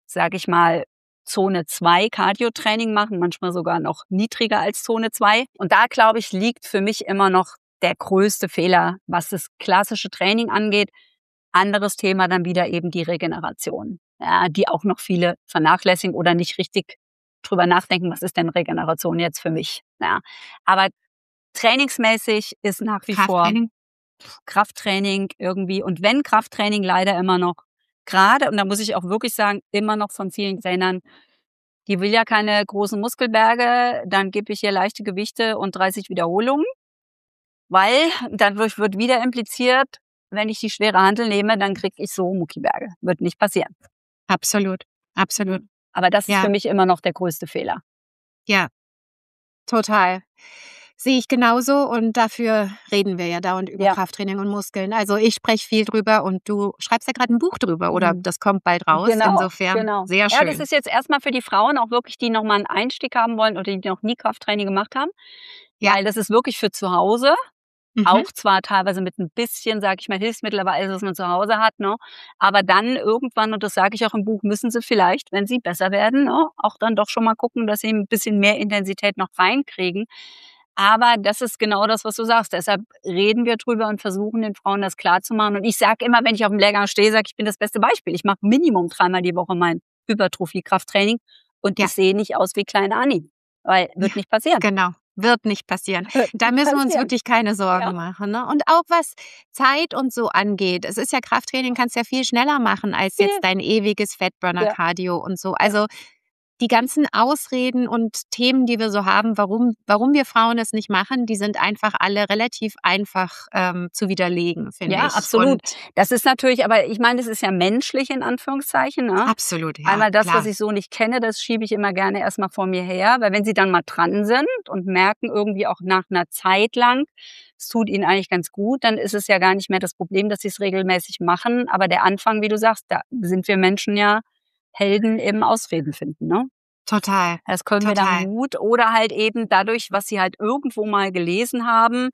sage ich mal, Zone 2 Cardio-Training machen, manchmal sogar noch niedriger als Zone 2. Und da, glaube ich, liegt für mich immer noch der größte Fehler, was das klassische Training angeht. Anderes Thema dann wieder eben die Regeneration, ja, die auch noch viele vernachlässigen oder nicht richtig drüber nachdenken, was ist denn Regeneration jetzt für mich. Ja. Aber trainingsmäßig ist nach wie vor Krafttraining irgendwie. Und wenn Krafttraining leider immer noch, gerade, und da muss ich auch wirklich sagen, immer noch von vielen Trainern, die will ja keine großen Muskelberge, dann gebe ich ihr leichte Gewichte und 30 Wiederholungen, weil dann wird wieder impliziert, wenn ich die schwere Hantel nehme, dann kriege ich so Muckiberge. Wird nicht passieren. Absolut, absolut. Aber das ist für mich immer noch der größte Fehler. Ja, total. Sehe ich genauso und dafür reden wir ja dauernd über Krafttraining und Muskeln. Also ich spreche viel drüber und du schreibst ja gerade ein Buch drüber oder das kommt bald raus. Insofern sehr schön. Ja, das ist jetzt erstmal für die Frauen auch wirklich, die nochmal einen Einstieg haben wollen oder die noch nie Krafttraining gemacht haben. Ja. Weil das ist wirklich für zu Hause. Auch zwar teilweise mit ein bisschen, sage ich mal, hilfsmittelweise, was man zu Hause hat, ne? Aber dann irgendwann, und das sage ich auch im Buch, müssen sie vielleicht, wenn sie besser werden, ne, auch dann doch schon mal gucken, dass sie ein bisschen mehr Intensität noch reinkriegen. Aber das ist genau das, was du sagst. Deshalb reden wir drüber und versuchen den Frauen das klarzumachen. Und ich sage immer, wenn ich auf dem Lehrgang stehe, sage ich bin das beste Beispiel. Ich mache Minimum 3-mal die Woche mein Hypertrophie-Krafttraining und ich sehe nicht aus wie kleine Anni, weil wird nicht passieren. Genau. Wird nicht passieren. Da müssen wir uns wirklich keine Sorgen machen. Ne? Und auch was Zeit und so angeht. Es ist ja Krafttraining, kannst ja viel schneller machen als jetzt dein ewiges Fatburner-Cardio und so. Also die ganzen Ausreden und Themen, die wir so haben, warum wir Frauen es nicht machen, die sind einfach alle relativ einfach zu widerlegen, finde ich. Ja, absolut. Und das ist natürlich, aber ich meine, das ist ja menschlich in Anführungszeichen. Ne? Absolut, ja. Einmal das, was ich so nicht kenne, das schiebe ich immer gerne erstmal vor mir her, weil wenn sie dann mal dran sind und merken irgendwie auch nach einer Zeit lang, es tut ihnen eigentlich ganz gut, dann ist es ja gar nicht mehr das Problem, dass sie es regelmäßig machen. Aber der Anfang, wie du sagst, da sind wir Menschen ja Helden im Ausreden finden, ne? Total. Das können wir dann gut. Oder halt eben dadurch, was sie halt irgendwo mal gelesen haben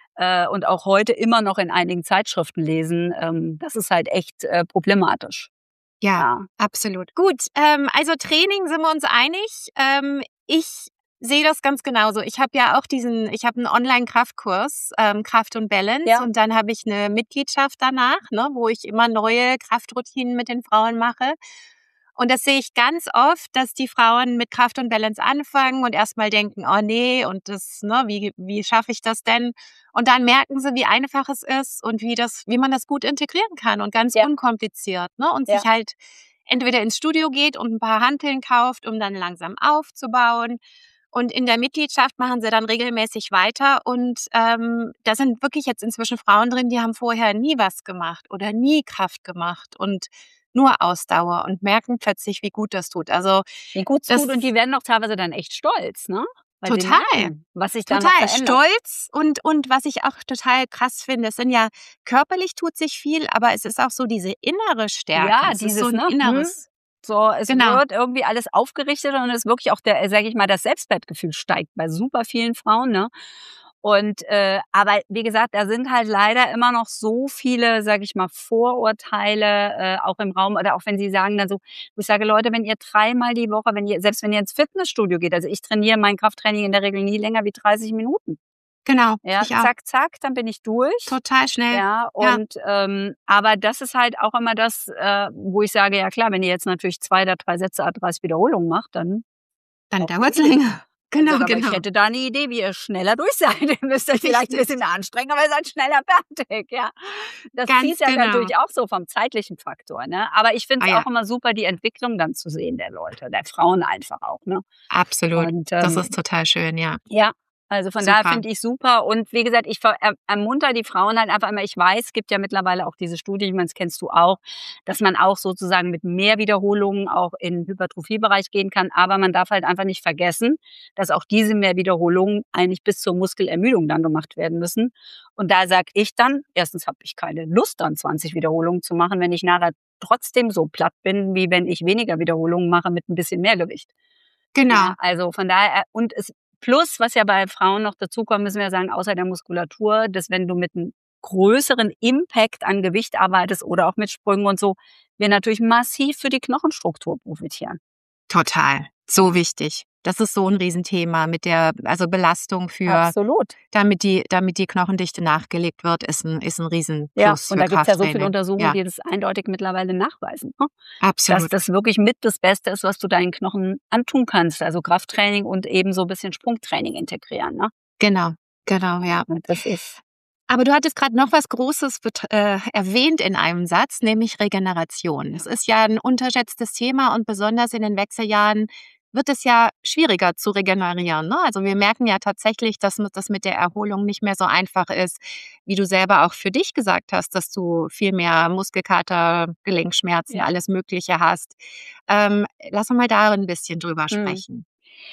und auch heute immer noch in einigen Zeitschriften lesen, das ist halt echt problematisch. Ja, absolut. Gut, also Training sind wir uns einig. Ich sehe das ganz genauso. Ich habe ja auch ich habe einen Online-Kraftkurs, Kraft und Balance, und dann habe ich eine Mitgliedschaft danach, ne, wo ich immer neue Kraftroutinen mit den Frauen mache. Und das sehe ich ganz oft, dass die Frauen mit Kraft und Balance anfangen und erstmal denken, oh nee, und das, ne, wie schaffe ich das denn? Und dann merken sie, wie einfach es ist und wie man das gut integrieren kann und ganz unkompliziert, ne? Und sich halt entweder ins Studio geht und ein paar Hanteln kauft, um dann langsam aufzubauen. Und in der Mitgliedschaft machen sie dann regelmäßig weiter. Und da sind wirklich jetzt inzwischen Frauen drin, die haben vorher nie was gemacht oder nie Kraft gemacht und nur Ausdauer und merken plötzlich, wie gut das tut. Also wie gut es tut, und die werden doch teilweise dann echt stolz, ne? Weil total. Merken, was sich da noch verändert. Stolz und was ich auch total krass finde, es sind ja, körperlich tut sich viel, aber es ist auch so diese innere Stärke. Ja, es dieses, ist so ein inneres. So, es wird irgendwie alles aufgerichtet und es ist wirklich auch sage ich mal, das Selbstwertgefühl steigt bei super vielen Frauen, ne? Und aber wie gesagt, da sind halt leider immer noch so viele, sage ich mal, Vorurteile auch im Raum, oder auch wenn sie sagen dann so, wo ich sage, Leute, wenn ihr 3-mal die Woche, selbst wenn ihr ins Fitnessstudio geht, also ich trainiere mein Krafttraining in der Regel nie länger wie 30 Minuten. Genau. Ja, zack, zack, dann bin ich durch. Total schnell. Ja, und aber das ist halt auch immer das, wo ich sage, ja klar, wenn ihr jetzt natürlich 2 oder 3 Sätze, 30 Wiederholungen macht, dann dauert es länger. Genau, also, genau. Ich hätte da eine Idee, wie ihr schneller durch seid. Ihr müsst euch vielleicht ein bisschen anstrengen, aber ihr seid schneller fertig. Ja, das zieht ja natürlich auch so vom zeitlichen Faktor. Ne? Aber ich finde es auch immer super, die Entwicklung dann zu sehen der Leute, der Frauen einfach auch. Ne? Absolut. Und, das ist total schön, ja. Ja. Also von daher finde ich super. Und wie gesagt, ich ermuntere die Frauen halt einfach immer. Ich weiß, es gibt ja mittlerweile auch diese Studie, ich meine, das kennst du auch, dass man auch sozusagen mit mehr Wiederholungen auch in den Hypertrophiebereich gehen kann. Aber man darf halt einfach nicht vergessen, dass auch diese mehr Wiederholungen eigentlich bis zur Muskelermüdung dann gemacht werden müssen. Und da sage ich dann, erstens habe ich keine Lust, dann 20 Wiederholungen zu machen, wenn ich nachher trotzdem so platt bin, wie wenn ich weniger Wiederholungen mache mit ein bisschen mehr Gewicht. Genau. Ja, also von daher, und es plus, was ja bei Frauen noch dazukommt, müssen wir sagen, außer der Muskulatur, dass wenn du mit einem größeren Impact an Gewicht arbeitest oder auch mit Sprüngen und so, wir natürlich massiv für die Knochenstruktur profitieren. Total. So wichtig. Das ist so ein Riesenthema mit der Belastung Absolut. damit die Knochendichte nachgelegt wird, ist ein Riesenplus Ja, für und da gibt's ja so viele Krafttraining. Untersuchungen, Ja, die das eindeutig mittlerweile nachweisen, ne? Dass absolut. das wirklich mit das Beste ist, was du deinen Knochen antun kannst. Also Krafttraining und eben so ein bisschen Sprungtraining integrieren, ne? Genau, ja. Und das ist Aber du hattest gerade noch was Großes erwähnt in einem Satz, nämlich Regeneration. Das ist ja ein unterschätztes Thema und besonders in den Wechseljahren wird es ja schwieriger zu regenerieren, ne? Also, wir merken ja tatsächlich, dass das mit der Erholung nicht mehr so einfach ist, wie du selber auch für dich gesagt hast, dass du viel mehr Muskelkater, Gelenkschmerzen, ja. alles Mögliche hast. Lass uns mal da ein bisschen drüber Mhm. sprechen.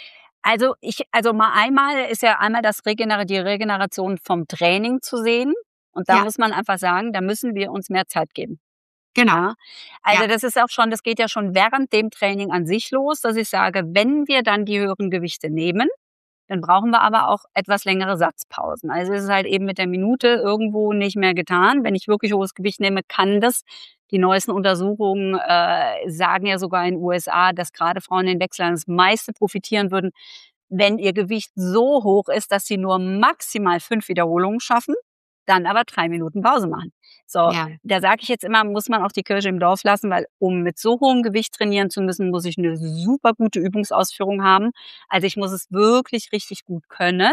Also mal einmal ist ja einmal die Regeneration vom Training zu sehen. Und da Ja, muss man einfach sagen, da müssen wir uns mehr Zeit geben. genau. Ja, Ja, also das geht ja schon während dem Training an sich los, dass ich sage, wenn wir dann die höheren Gewichte nehmen, dann brauchen wir aber auch etwas längere Satzpausen. Also es ist halt eben mit der Minute irgendwo nicht mehr getan. Wenn ich wirklich hohes Gewicht nehme, kann das. Die neuesten Untersuchungen sagen ja sogar in den USA, dass gerade Frauen in den Wechseljahren das meiste profitieren würden, wenn ihr Gewicht so hoch ist, dass sie nur maximal 5 Wiederholungen schaffen, dann aber 3 Minuten Pause machen. So, ja, da sage ich jetzt immer, muss man auch die Kirche im Dorf lassen, weil um mit so hohem Gewicht trainieren zu müssen, muss ich eine super gute Übungsausführung haben. Also ich muss es wirklich richtig gut können.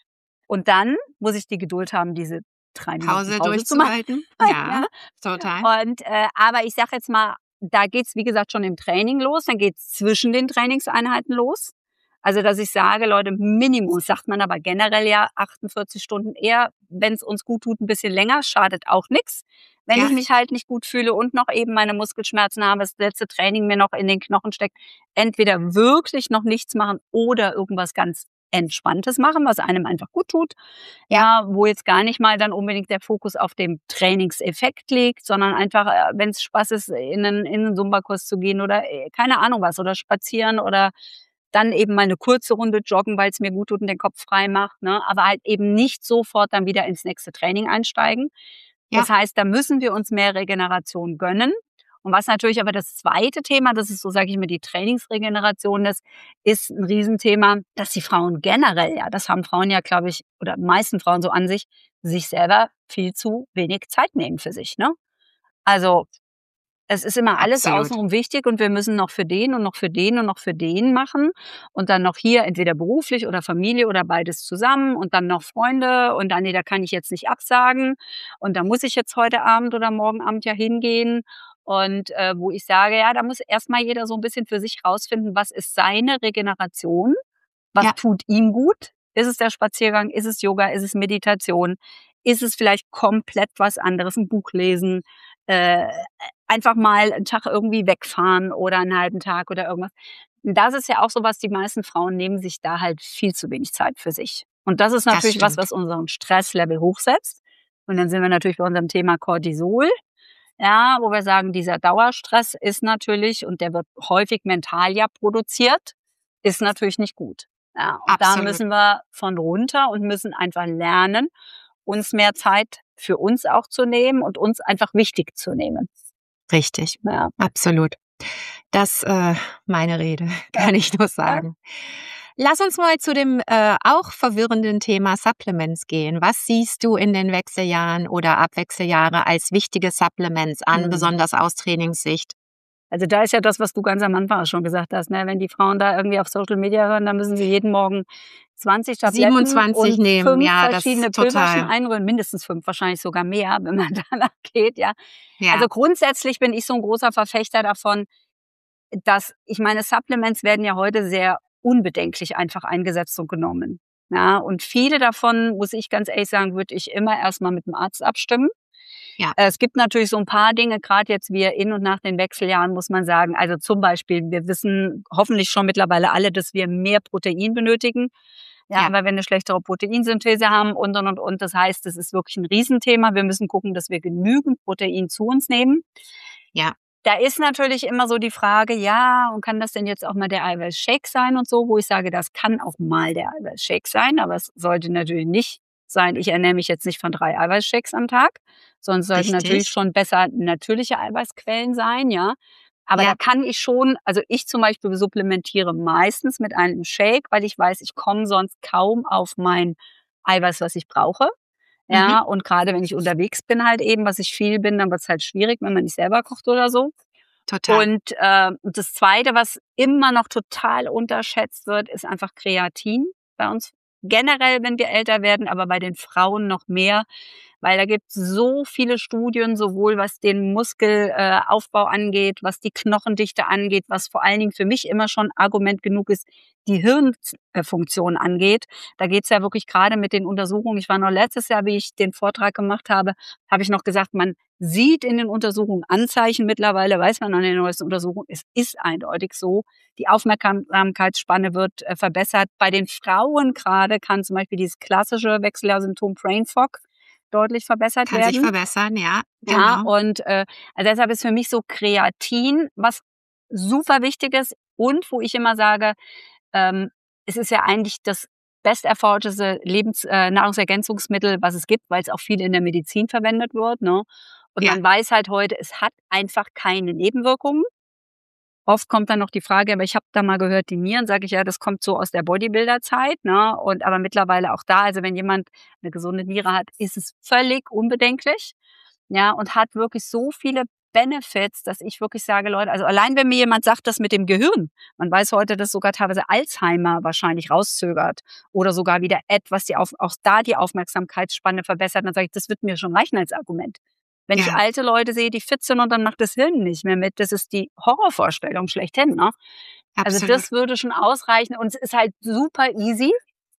Und dann muss ich die Geduld haben, diese 3 Minuten Pause Pause zu machen. durchzuhalten. Ja. Ja, total. Und, aber ich sage jetzt mal, da geht's, wie gesagt, schon im Training los, dann geht's zwischen den Trainingseinheiten los. Also, dass ich sage, Leute, Minimum sagt man aber generell ja 48 Stunden, eher, wenn's uns gut tut, 'n bisschen länger, schadet auch nix. Wenn Ja, ich mich halt nicht gut fühle und noch eben meine Muskelschmerzen habe, das letzte Training mir noch in den Knochen steckt, entweder wirklich noch nichts machen oder irgendwas ganz Entspanntes machen, was einem einfach gut tut. ja, Ja, wo jetzt gar nicht mal dann unbedingt der Fokus auf dem Trainingseffekt liegt, sondern einfach, wenn's Spaß ist, in 'nen Zumba-Kurs zu gehen oder, keine Ahnung was oder spazieren oder dann eben mal 'ne kurze Runde joggen, weil's mir gut tut und den Kopf frei macht, ne? Aber halt eben nicht sofort dann wieder ins nächste Training einsteigen. ja, Das heißt, da müssen wir uns mehr Regeneration gönnen. Und was natürlich aber das zweite Thema, das ist so, sage ich mal, die Trainingsregeneration ist 'n Riesenthema, dass die Frauen generell, ja, das haben Frauen ja, glaube ich, oder meisten Frauen so an sich selber viel zu wenig Zeit nehmen für sich, ne? Also, es ist immer alles absolut. außenrum wichtig und wir müssen noch für den und noch für den und noch für den machen und dann noch hier entweder beruflich oder Familie oder beides zusammen und dann noch Freunde und dann: „Ne, da kann ich jetzt nicht absagen und da muss ich jetzt heute Abend oder morgen Abend ja hingehen." Und, wo ich sage, ja, da muss erst mal jeder so 'n bisschen für sich rausfinden, was ist seine Regeneration? Was Ja, tut ihm gut? Ist es der Spaziergang? Ist es Yoga? Ist es Meditation? Ist es vielleicht komplett was anderes, 'n Buch lesen, äh, einfach mal 'n Tag irgendwie wegfahren oder 'n halben Tag oder irgendwas? Und das ist ja auch so was, die meisten Frauen nehmen sich da halt viel zu wenig Zeit für sich. Und das ist das natürlich was, stimmt. was unseren Stresslevel hochsetzt. Und dann sind wir natürlich bei unserem Thema Cortisol, ja, wo wir sagen, dieser Dauerstress ist natürlich und der wird häufig mental ja produziert, ist natürlich nicht gut. Ja, und da Absolut. müssen wir von runter und müssen einfach lernen, uns mehr Zeit für uns auch zu nehmen und uns einfach wichtig zu nehmen. Richtig. Ja, Absolut. Das, meine Rede, ja, kann ich nur ja. sagen. Lass uns mal zu dem, auch verwirrenden Thema Supplements gehen. Was siehst du in den Wechseljahren oder Abwechseljahre als wichtige Supplements an, Mhm. besonders aus Trainingssicht? Also da ist ja das, was du ganz am Anfang auch schon gesagt hast, ne? Wenn die Frauen da irgendwie auf Social Media hören, dann müssen sie jeden Morgen 20 Tabletten 27 und nehmen, 5 ja, das verschiedene Pülverchen total. einrühren, mindestens 5, wahrscheinlich sogar mehr, wenn man danach geht, ja. Ja, Also grundsätzlich bin ich so 'n großer Verfechter davon, dass ich meine, Supplements werden ja heute sehr unbedenklich einfach eingesetzt und genommen. Ja, und viele davon, muss ich ganz ehrlich sagen, würde ich immer erst mal mit dem Arzt abstimmen. ja, Es gibt natürlich so 'n paar Dinge, grad jetzt wir in und nach den Wechseljahren, muss man sagen, also zum Beispiel, wir wissen hoffentlich schon mittlerweile alle, dass wir mehr Protein benötigen, ja, ja, weil wir 'ne schlechtere Proteinsynthese haben und. Das heißt, das ist wirklich 'n Riesenthema. Wir müssen gucken, dass wir genügend Protein zu uns nehmen. ja, Da ist natürlich immer so die Frage, ja, und kann das denn jetzt auch mal der Eiweißshake sein und so, wo ich sage, das kann auch mal der Eiweißshake sein, aber es sollte natürlich nicht sein, ich ernähre mich jetzt nicht von 3 Eiweißshakes am Tag, sondern es sollten natürlich schon besser natürliche Eiweißquellen sein, ja. Aber da kann ich schon, also ich zum Beispiel supplementiere meistens mit einem Shake, weil ich weiß, ich komme sonst kaum auf mein Eiweiß, was ich brauche. Ja, und gerade wenn ich unterwegs bin halt eben, was ich viel bin, dann wird's halt schwierig, wenn man nicht selber kocht oder so. Total. Und das Zweite, was immer noch total unterschätzt wird, ist einfach Kreatin bei uns. Generell, wenn wir älter werden, aber bei den Frauen noch mehr, weil da gibt es so viele Studien, sowohl was den Muskelaufbau angeht, was die Knochendichte angeht, was vor allen Dingen für mich immer schon Argument genug ist, die Hirnfunktion angeht. Da geht es ja wirklich gerade mit den Untersuchungen. Ich war noch letztes Jahr, wie ich den Vortrag gemacht habe ich noch gesagt, man sieht in den Untersuchungen Anzeichen. Mittlerweile weiß man an den neuesten Untersuchungen, es ist eindeutig so. Die Aufmerksamkeitsspanne wird verbessert. Bei den Frauen gerade kann zum Beispiel dieses klassische Wechseljahrsymptom Brain Fog deutlich verbessert werden. Kann sich verbessern, ja. Genau. Ja, und also deshalb ist für mich so Kreatin was super Wichtiges und wo ich immer sage, es ist ja eigentlich das besterforschteste Nahrungsergänzungsmittel, was es gibt, weil es auch viel in der Medizin verwendet wird, ne? Und man weiß halt heute, es hat einfach keine Nebenwirkungen. Oft kommt dann noch die Frage, aber ich habe da mal gehört, die Nieren, sage ich ja, das kommt so aus der Bodybuilder-Zeit, ne? Und aber mittlerweile auch da, also wenn jemand eine gesunde Niere hat, ist es völlig unbedenklich, ja, und hat wirklich so viele Benefits, dass ich wirklich sage, Leute, also allein wenn mir jemand sagt, das mit dem Gehirn, man weiß heute, dass sogar teilweise Alzheimer wahrscheinlich rauszögert oder sogar wieder etwas, auch da die Aufmerksamkeitsspanne verbessert, dann sage ich, das wird mir schon reichen als Argument. Wenn ich alte Leute sehe, die fit sind und dann macht das Hirn nicht mehr mit, das ist die Horrorvorstellung schlechthin, ne? Also das würde schon ausreichen und es ist halt super easy,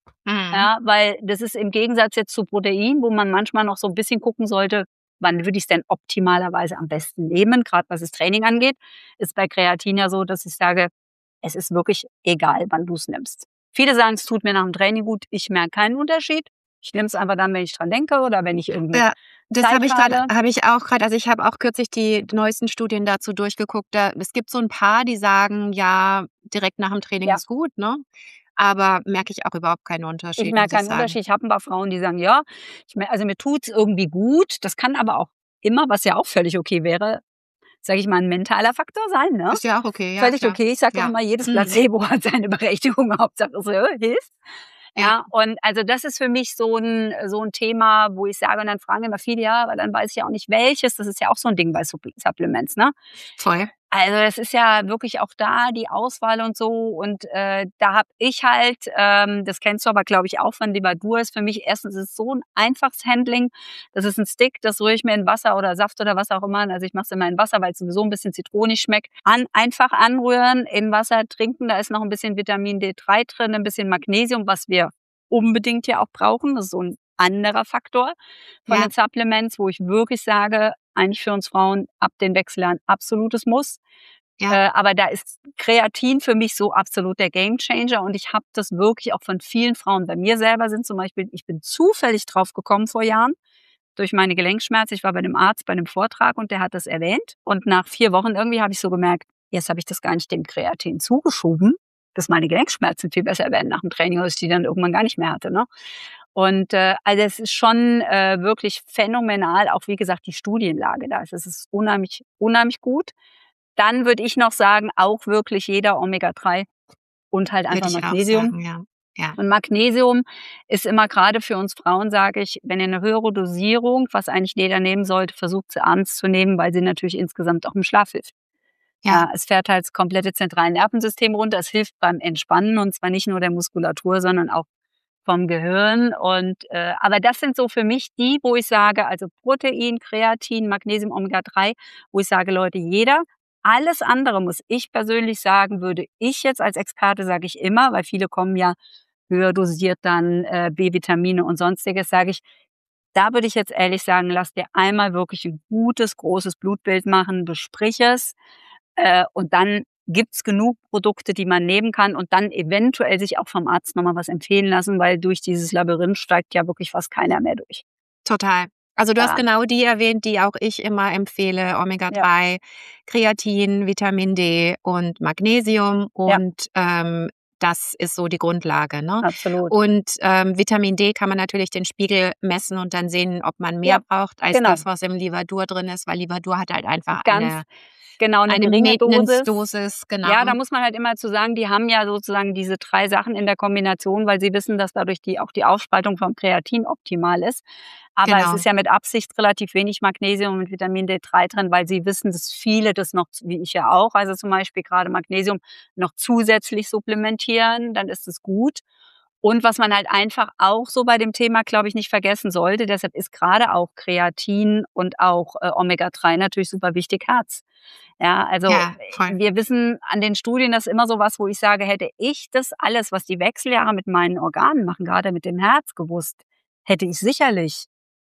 ja, weil das ist im Gegensatz jetzt zu Protein, wo man manchmal noch so ein bisschen gucken sollte, wann würde ich es denn optimalerweise am besten nehmen, gerade was das Training angeht, ist bei Kreatin ja so, dass ich sage, es ist wirklich egal, wann du es nimmst. Viele sagen, es tut mir nach dem Training gut, ich merke keinen Unterschied. Ich nehme es einfach dann, wenn ich dran denke oder wenn ich irgendwie das habe ich auch gerade, also ich habe auch kürzlich die neuesten Studien dazu durchgeguckt. Es gibt so ein paar, die sagen, ja, direkt nach dem Training ist gut, ne? Aber merke ich auch überhaupt keinen Unterschied. Ich merke keinen Unterschied. Ich habe ein paar Frauen, die sagen, ja, also mir tut's irgendwie gut. Das kann aber auch immer, was ja auch völlig okay wäre, sage ich mal, ein mentaler Faktor sein, ne? Ist ja auch okay, ja. Völlig klar. okay. Ich sage auch immer, jedes Placebo hat seine Berechtigung. Hauptsache es hilft. Ja, und also das ist für mich so ein Thema, wo ich sage, und dann fragen immer viele, ja, aber dann weiß ich ja auch nicht welches. Das ist ja auch so ein Ding bei Supplements, ne? Voll. Also das ist ja wirklich auch da die Auswahl und so. Und da habe ich halt, das kennst du aber, glaube ich, auch von Livadur, ist für mich erstens ist es so ein einfaches Handling. Das ist ein Stick, das rühre ich mir in Wasser oder Saft oder was auch immer. Also ich mache es immer in Wasser, weil es sowieso ein bisschen zitronig schmeckt. Einfach anrühren, in Wasser trinken. Da ist noch ein bisschen Vitamin D3 drin, ein bisschen Magnesium, was wir unbedingt ja auch brauchen. Das ist so ein anderer Faktor von den Supplements, wo ich wirklich sage, eigentlich für uns Frauen ab den Wechseljahren absolutes Muss. Aber da ist Kreatin für mich so absolut der Gamechanger und ich habe das wirklich auch von vielen Frauen. Bei mir selber sind zum Beispiel, ich bin zufällig drauf gekommen vor Jahren durch meine Gelenkschmerzen. Ich war bei dem Arzt bei einem Vortrag und der hat das erwähnt und nach 4 Wochen irgendwie habe ich so gemerkt, jetzt habe ich das gar nicht dem Kreatin zugeschoben, dass meine Gelenkschmerzen viel besser werden nach dem Training, als ich die dann irgendwann gar nicht mehr hatte, ne? Und also es ist schon wirklich phänomenal, auch wie gesagt die Studienlage da ist. Es ist unheimlich, unheimlich gut. Dann würde ich noch sagen, auch wirklich jeder Omega-3 und halt einfach Magnesium. Sagen, ja. Und Magnesium ist immer gerade für uns Frauen, sage ich, wenn ihr eine höhere Dosierung, was eigentlich jeder nehmen sollte, versucht sie abends zu nehmen, weil sie natürlich insgesamt auch im Schlaf hilft. Ja, es fährt halt das komplette zentrale Nervensystem runter. Es hilft beim Entspannen und zwar nicht nur der Muskulatur, sondern auch vom Gehirn. Und aber das sind so für mich die, wo ich sage, also Protein, Kreatin, Magnesium, Omega-3, wo ich sage, Leute, jeder. Alles andere muss ich persönlich sagen, würde ich jetzt als Experte, sage ich immer, weil viele kommen ja höher dosiert dann B-Vitamine und sonstiges, sage ich, da würde ich jetzt ehrlich sagen, lass dir einmal wirklich ein gutes, großes Blutbild machen, besprich es und dann gibt's genug Produkte, die man nehmen kann und dann eventuell sich auch vom Arzt nochmal was empfehlen lassen, weil durch dieses Labyrinth steigt ja wirklich fast keiner mehr durch. Total. Also du hast genau die erwähnt, die auch ich immer empfehle, Omega-3, Kreatin, Vitamin D und Magnesium und das ist so die Grundlage, ne? Absolut. Und Vitamin D kann man natürlich den Spiegel messen und dann sehen, ob man mehr braucht als das, was im Livadur drin ist, weil Livadur hat halt einfach Ganz genau, eine geringe Maintenance-Dosis, genau. Ja, da muss man halt immer zu sagen, die haben ja sozusagen diese 3 Sachen in der Kombination, weil sie wissen, dass dadurch auch die Aufspaltung vom Kreatin optimal ist. Aber es ist ja mit Absicht relativ wenig Magnesium und Vitamin D3 drin, weil sie wissen, dass viele das noch, wie ich ja auch, also zum Beispiel gerade Magnesium, noch zusätzlich supplementieren, dann ist es gut. Und was man halt einfach auch so bei dem Thema, glaube ich, nicht vergessen sollte, deshalb ist gerade auch Kreatin und auch Omega-3 natürlich super wichtig, Herz. Ja, also wir wissen an den Studien, das ist immer so was, wo ich sage, hätte ich das alles, was die Wechseljahre mit meinen Organen machen, gerade mit dem Herz gewusst, hätte ich sicherlich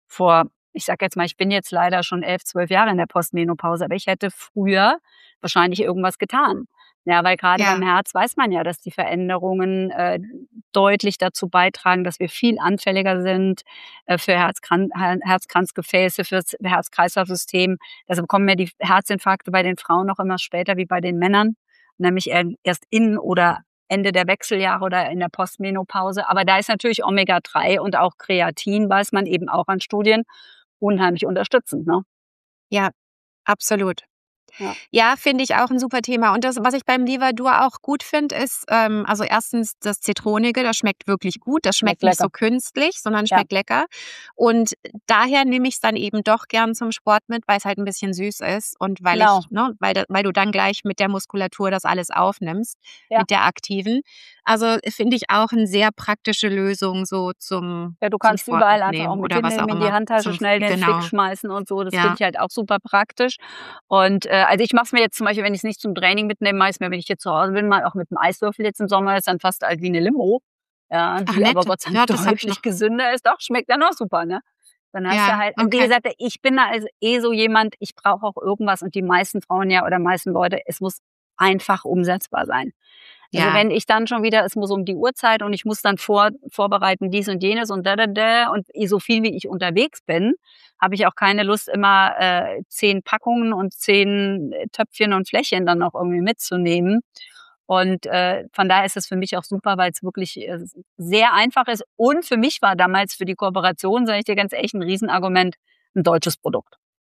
ich sage jetzt mal, ich bin jetzt leider schon 11, 12 Jahre in der Postmenopause, aber ich hätte früher wahrscheinlich irgendwas getan. Ja, weil gerade beim Herz weiß man ja, dass die Veränderungen deutlich dazu beitragen, dass wir viel anfälliger sind für Herzkranzgefäße, fürs Herz-Kreislauf-System. Deshalb bekommen ja die Herzinfarkte bei den Frauen noch immer später wie bei den Männern, nämlich erst in oder Ende der Wechseljahre oder in der Postmenopause. Aber da ist natürlich Omega-3 und auch Kreatin, weiß man eben auch an Studien, unheimlich unterstützend, ne? Ja, absolut. Ja, finde ich auch ein super Thema. Und das, was ich beim Livadur auch gut finde, ist, also erstens das Zitronige, das schmeckt wirklich gut. Das schmeckt nicht so künstlich, sondern schmeckt lecker. Und daher nehme ich es dann eben doch gern zum Sport mit, weil es halt ein bisschen süß ist und weil weil du dann gleich mit der Muskulatur das alles aufnimmst, mit der aktiven. Also finde ich auch eine sehr praktische Lösung so zum Ja, du kannst zum überall Sport einfach auch oder was mitnehmen auch in die immer. Handtasche, schnell den Stick schmeißen und so. Das finde ich halt auch super praktisch. Und also ich mache es mir jetzt zum Beispiel, wenn ich es nicht zum Training mitnehme, mache ich es mir, wenn ich jetzt zu Hause bin, mal auch mit einem Eiswürfel jetzt im Sommer, ist dann fast halt wie eine Limo. Ja, die aber Gott sei Dank deutlich gesünder ist. Doch, schmeckt dann auch super, ne? Dann hast du halt, und wie gesagt, ich bin da also so jemand, ich brauche auch irgendwas und die meisten Frauen oder meisten Leute, es muss einfach umsetzbar sein. Also wenn ich dann schon wieder, es muss um die Uhrzeit und ich muss dann vorbereiten dies und jenes und und so viel wie ich unterwegs bin, habe ich auch keine Lust immer 10 Packungen und 10 Töpfchen und Fläschchen dann noch irgendwie mitzunehmen. Und von daher ist es für mich auch super, weil es wirklich sehr einfach ist. Und für mich war damals für die Kooperation, sage ich dir ganz ehrlich, ein Riesenargument, ein deutsches Produkt.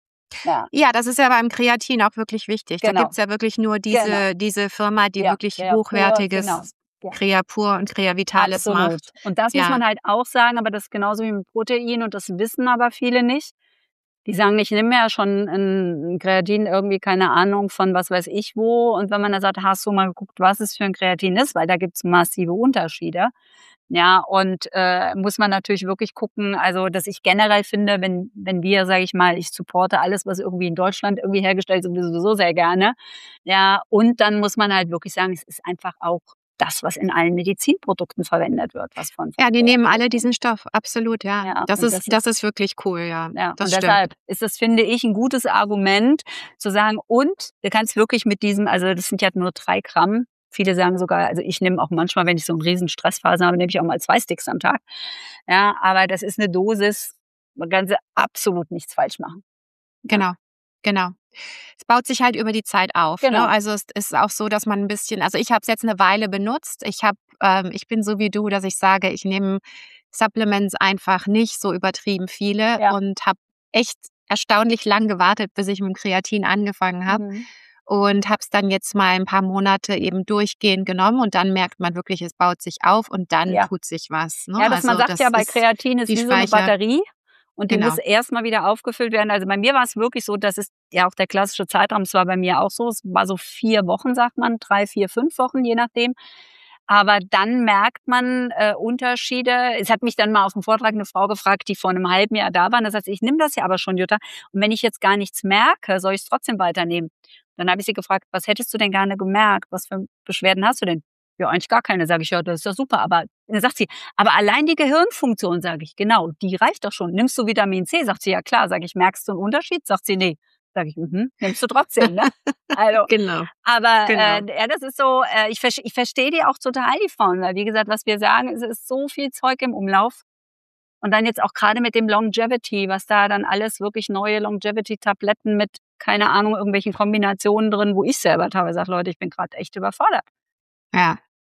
Ja, das ist ja beim Kreatin auch wirklich wichtig. Da gibt's ja wirklich nur diese Firma, die wirklich hochwertiges Creapur und Creavitalis macht. Und das muss man halt auch sagen, aber das ist genauso wie mit Protein und das wissen aber viele nicht. Die sagen, ich nehme ja schon ein Kreatin irgendwie, keine Ahnung, von was weiß ich wo. Und wenn man dann sagt, hast du mal geguckt, was es für ein Kreatin ist, weil da gibt's massive Unterschiede. Ja, und muss man natürlich wirklich gucken, also dass ich generell finde, wenn wir, sage ich mal, ich supporte alles, was irgendwie in Deutschland irgendwie hergestellt ist, sowieso sehr gerne. Ja, und dann muss man halt wirklich sagen, es ist einfach auch das, was in allen Medizinprodukten verwendet wird, was von die nehmen alle diesen Stoff, absolut, das ist wirklich cool, das und deshalb ist das, finde ich, ein gutes Argument zu sagen, und du kannst wirklich mit diesem, also das sind ja nur 3 Gramm, viele sagen sogar, also ich nehme auch manchmal, wenn ich so einen riesen Stressphase habe, nehme ich auch mal 2 Sticks am Tag, aber das ist eine Dosis, man kann absolut nichts falsch machen. Genau. Es baut sich halt über die Zeit auf. Ne? Also es ist auch so, dass man ein bisschen, also ich habe es jetzt eine Weile benutzt. Ich bin so wie du, dass ich sage, ich nehme Supplements einfach nicht so übertrieben viele und habe echt erstaunlich lang gewartet, bis ich mit dem Kreatin angefangen habe. Und habe es dann jetzt mal ein paar Monate eben durchgehend genommen und dann merkt man wirklich, es baut sich auf und dann tut sich was. Ne? Ja, man sagt ja, bei Kreatin ist wie so eine Batterie. Und die muss erstmal wieder aufgefüllt werden. Also bei mir war es wirklich so, das ist ja auch der klassische Zeitraum, es war bei mir auch so, es war so 4 Wochen, sagt man, 3, 4, 5 Wochen, je nachdem. Aber dann merkt man Unterschiede. Es hat mich dann mal auf dem Vortrag eine Frau gefragt, die vor einem halben Jahr da war. Und das heißt, ich nehme das ja aber schon, Jutta. Und wenn ich jetzt gar nichts merke, soll ich es trotzdem weiternehmen? Dann habe ich sie gefragt, was hättest du denn gerne gemerkt? Was für Beschwerden hast du denn? Ja, eigentlich gar keine, sage ich, ja, das ist ja super. Aber dann sagt sie, aber allein die Gehirnfunktion, sage ich, genau, die reicht doch schon. Nimmst du Vitamin C? Sagt sie, ja klar. Sage ich, merkst du einen Unterschied? Sagt sie, nee. Sage ich, nimmst du trotzdem, ne? Also, aber das ist so, ich verstehe die auch total, die Frauen, weil wie gesagt, was wir sagen, es ist so viel Zeug im Umlauf. Und dann jetzt auch gerade mit dem Longevity, was da dann alles wirklich neue Longevity-Tabletten mit, keine Ahnung, irgendwelchen Kombinationen drin, wo ich selber teilweise sage, Leute, ich bin gerade echt überfordert. Ja.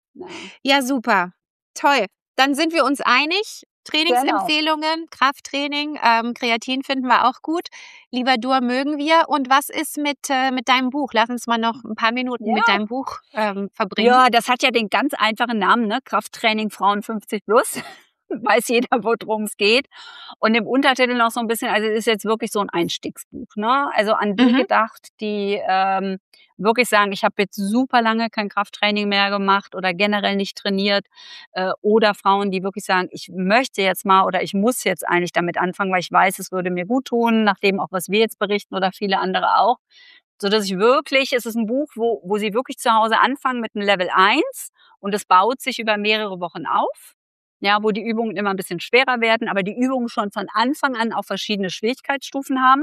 Ja, super. Toll. Dann sind wir uns einig. Genau. Trainingsempfehlungen, Krafttraining, Kreatin finden wir auch gut. Livadur mögen wir. Und was ist mit deinem Buch? Lass uns mal noch ein paar Minuten mit Ja. deinem Buch verbringen. Ja, das hat ja den ganz einfachen Namen, ne? Krafttraining Frauen 50 plus. Weiß jeder, worum es geht. Und im Untertitel noch so ein bisschen, also es ist jetzt wirklich so ein Einstiegsbuch, ne? Also an die gedacht, die wirklich sagen, ich habe jetzt super lange kein Krafttraining mehr gemacht oder generell nicht trainiert. Oder Frauen, die wirklich sagen, ich möchte jetzt mal oder ich muss jetzt eigentlich damit anfangen, weil ich weiß, es würde mir gut tun, nach dem auch, was wir jetzt berichten oder viele andere auch. Sodass ich wirklich, es ist ein Buch, wo sie wirklich zu Hause anfangen mit einem Level 1 und es baut sich über mehrere Wochen auf. Ja, wo die Übungen immer ein bisschen schwerer werden, aber die Übungen schon von Anfang an auch verschiedene Schwierigkeitsstufen haben.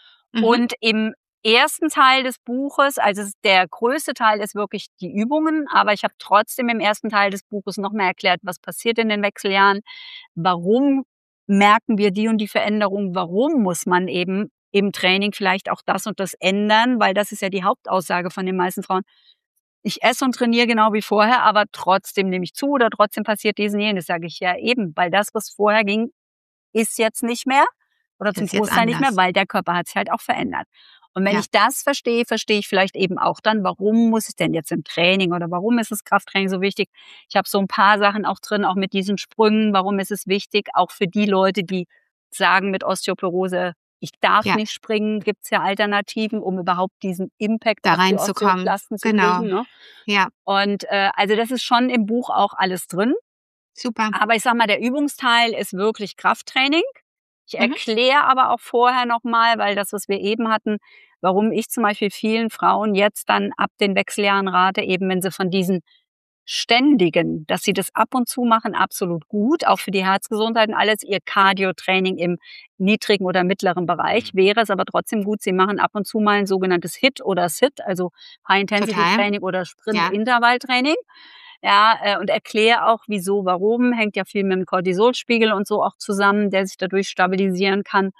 Und im ersten Teil des Buches, also der größte Teil ist wirklich die Übungen, aber ich habe trotzdem im ersten Teil des Buches noch mal erklärt, was passiert in den Wechseljahren, warum merken wir die und die Veränderung, warum muss man eben im Training vielleicht auch das und das ändern, weil das ist ja die Hauptaussage von den meisten Frauen. Ich esse und trainiere genau wie vorher, aber trotzdem nehme ich zu oder trotzdem passiert dies und jenes. Sage ich ja eben, weil das, was vorher ging, ist jetzt nicht mehr oder zum Ist jetzt Großteil nicht mehr, anders. weil der Körper hat sich halt auch verändert. Und wenn Ja. ich das verstehe, verstehe ich vielleicht eben auch dann, warum muss ich denn jetzt im Training oder warum ist das Krafttraining so wichtig? Ich habe so ein paar Sachen auch drin, auch mit diesen Sprüngen. Warum ist es wichtig? Auch für die Leute, die sagen mit Osteoporose, ich darf Ja. nicht springen, gibt's ja Alternativen, um überhaupt diesen Impact Da auf die reinzukommen. Osteoklasten zu Genau. kriegen. Ne? Ja, Und also das ist schon im Buch auch alles drin. super. Aber ich sag mal, der Übungsteil ist wirklich Krafttraining. Ich erkläre aber auch vorher nochmal, weil das, was wir eben hatten, warum ich zum Beispiel vielen Frauen jetzt dann ab den Wechseljahren rate, eben wenn sie von diesen ständigen, dass sie das ab und zu machen, absolut gut, auch für die Herzgesundheit und alles. Ihr Cardio-Training im niedrigen oder mittleren Bereich wäre es aber trotzdem gut. Sie machen ab und zu mal ein sogenanntes HIIT oder SIT, also High-Intensity-Training oder Sprint-Intervalltraining. Ja, und erkläre auch, wieso, warum, hängt ja viel mit dem Cortisolspiegel und so auch zusammen, der sich dadurch stabilisieren kann.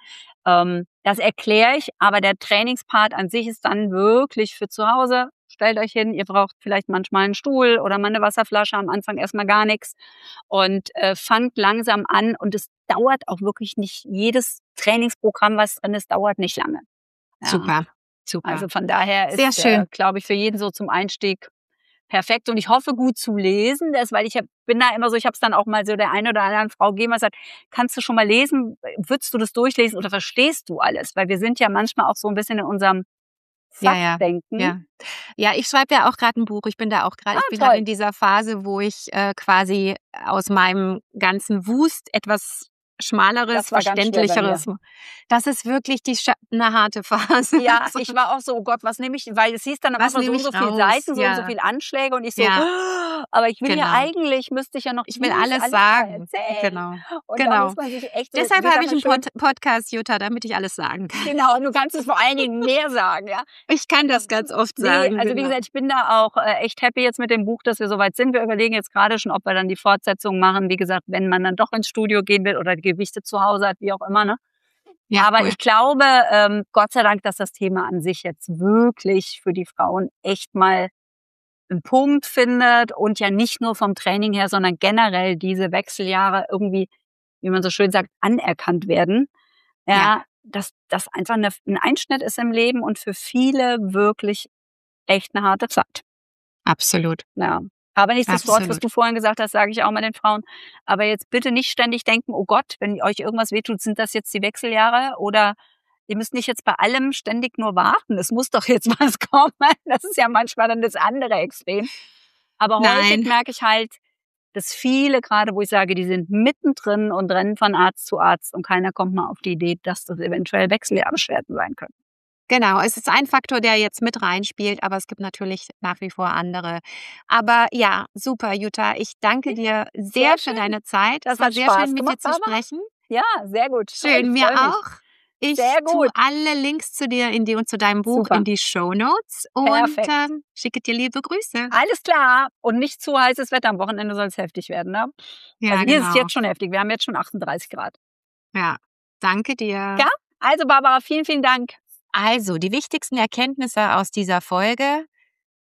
Das erkläre ich, aber der Trainingspart an sich ist dann wirklich für zu Hause. Stellt euch hin, ihr braucht vielleicht manchmal einen Stuhl oder mal eine Wasserflasche, am Anfang erstmal gar nichts und fangt langsam an und es dauert auch wirklich nicht jedes Trainingsprogramm, was drin ist, dauert nicht lange. Ja. Super, super. Also von daher Sehr ist, schön. glaube ich, für jeden so zum Einstieg perfekt und ich hoffe gut zu lesen, weil ich bin da immer so, ich habe es dann auch mal so der einen oder anderen Frau gegeben, was sagt, kannst du schon mal lesen, würdest du das durchlesen oder verstehst du alles? Weil wir sind ja manchmal auch so ein bisschen in unserem Fachdenken. Ja, ich schreibe ja auch gerade ein Buch. Ich bin da auch gerade, ich bin gerade in dieser Phase, wo ich quasi aus meinem ganzen Wust etwas Schmaleres, Verständlicheres. Das ist wirklich eine harte Phase. Ja, ich war auch so, oh Gott, was nehme ich, weil es hieß dann am Anfang so und so viele Seiten, so und so viele Anschläge und ich so, aber ich will ja eigentlich, müsste ich ja noch ich will alles sagen. Genau. Und genau. Da muss man sich echt so, deshalb habe ich einen Podcast, Jutta, damit ich alles sagen kann. Genau, und du kannst es vor allen Dingen mehr sagen, ja. Ich kann das ganz oft sagen. Also wie gesagt, ich bin da auch echt happy jetzt mit dem Buch, dass wir soweit sind. Wir überlegen jetzt gerade schon, ob wir dann die Fortsetzung machen. Wie gesagt, wenn man dann doch ins Studio gehen will oder die Gewichte zu Hause hat, wie auch immer, ne? Ja, aber cool. Ich glaube, Gott sei Dank, dass das Thema an sich jetzt wirklich für die Frauen echt mal einen Punkt findet und ja nicht nur vom Training her, sondern generell diese Wechseljahre irgendwie, wie man so schön sagt, anerkannt werden. Ja. Dass das einfach ein Einschnitt ist im Leben und für viele wirklich echt eine harte Zeit. Absolut. Ja. Aber nichtsdestotrotz, was du vorhin gesagt hast, sage ich auch mal den Frauen, aber jetzt bitte nicht ständig denken, oh Gott, wenn euch irgendwas wehtut, sind das jetzt die Wechseljahre oder ihr müsst nicht jetzt bei allem ständig nur warten. Es muss doch jetzt was kommen. Das ist ja manchmal dann das andere Extrem. Aber häufig merke ich halt, dass viele gerade, wo ich sage, die sind mittendrin und rennen von Arzt zu Arzt und keiner kommt mal auf die Idee, dass das eventuell Wechseljahresbeschwerden sein können. Genau, es ist ein Faktor, der jetzt mit reinspielt, aber es gibt natürlich nach wie vor andere. Aber ja, super, Jutta. Ich danke dir sehr für deine Zeit. Das war sehr schön, mit dir zu sprechen. Ja, sehr gut. Schön, mir auch. Ich tue alle Links zu dir und zu deinem Buch in die Shownotes und schicke dir liebe Grüße. Alles klar. Und nicht zu heißes Wetter. Am Wochenende soll es heftig werden. Ne? Ja, also hier ist es jetzt schon heftig. Wir haben jetzt schon 38 Grad. Ja, danke dir. Ja, also Barbara, vielen, vielen Dank. Also, die wichtigsten Erkenntnisse aus dieser Folge.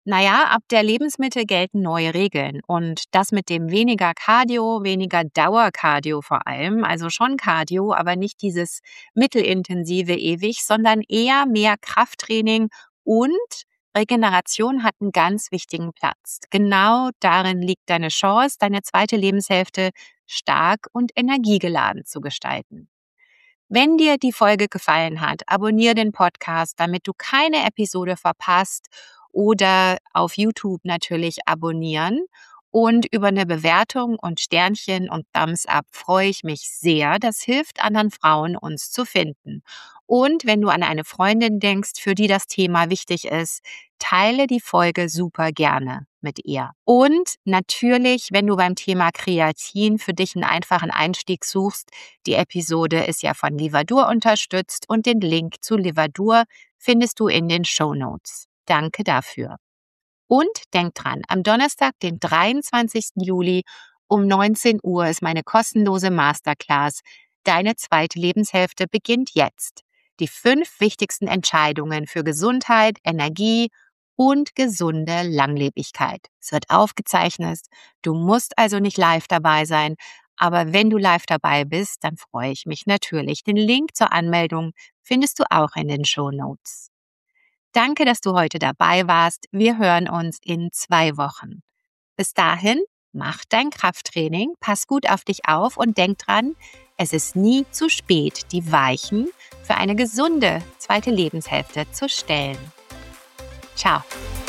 Naja, ab der Lebensmitte gelten neue Regeln. Und das mit dem weniger Cardio, weniger Dauercardio vor allem, also schon Cardio, aber nicht dieses mittelintensive ewig, sondern eher mehr Krafttraining und Regeneration hat einen ganz wichtigen Platz. Genau darin liegt deine Chance, deine zweite Lebenshälfte stark und energiegeladen zu gestalten. Wenn dir die Folge gefallen hat, abonniere den Podcast, damit du keine Episode verpasst oder auf YouTube natürlich abonnieren. Und über eine Bewertung und Sternchen und Thumbs up freue ich mich sehr. Das hilft anderen Frauen, uns zu finden. Und wenn du an eine Freundin denkst, für die das Thema wichtig ist, teile die Folge super gerne mit ihr. Und natürlich, wenn du beim Thema Kreatin für dich einen einfachen Einstieg suchst, die Episode ist ja von Livadur unterstützt und den Link zu Livadur findest du in den Shownotes. Danke dafür. Und denk dran, am Donnerstag, den 23. Juli um 19 Uhr ist meine kostenlose Masterclass. Deine zweite Lebenshälfte beginnt jetzt. Die 5 wichtigsten Entscheidungen für Gesundheit, Energie und gesunde Langlebigkeit. Es wird aufgezeichnet. Du musst also nicht live dabei sein. Aber wenn du live dabei bist, dann freue ich mich natürlich. Den Link zur Anmeldung findest du auch in den Shownotes. Danke, dass du heute dabei warst. Wir hören uns in 2 Wochen. Bis dahin, mach dein Krafttraining, pass gut auf dich auf und denk dran, es ist nie zu spät, die Weichen für eine gesunde zweite Lebenshälfte zu stellen. Ciao.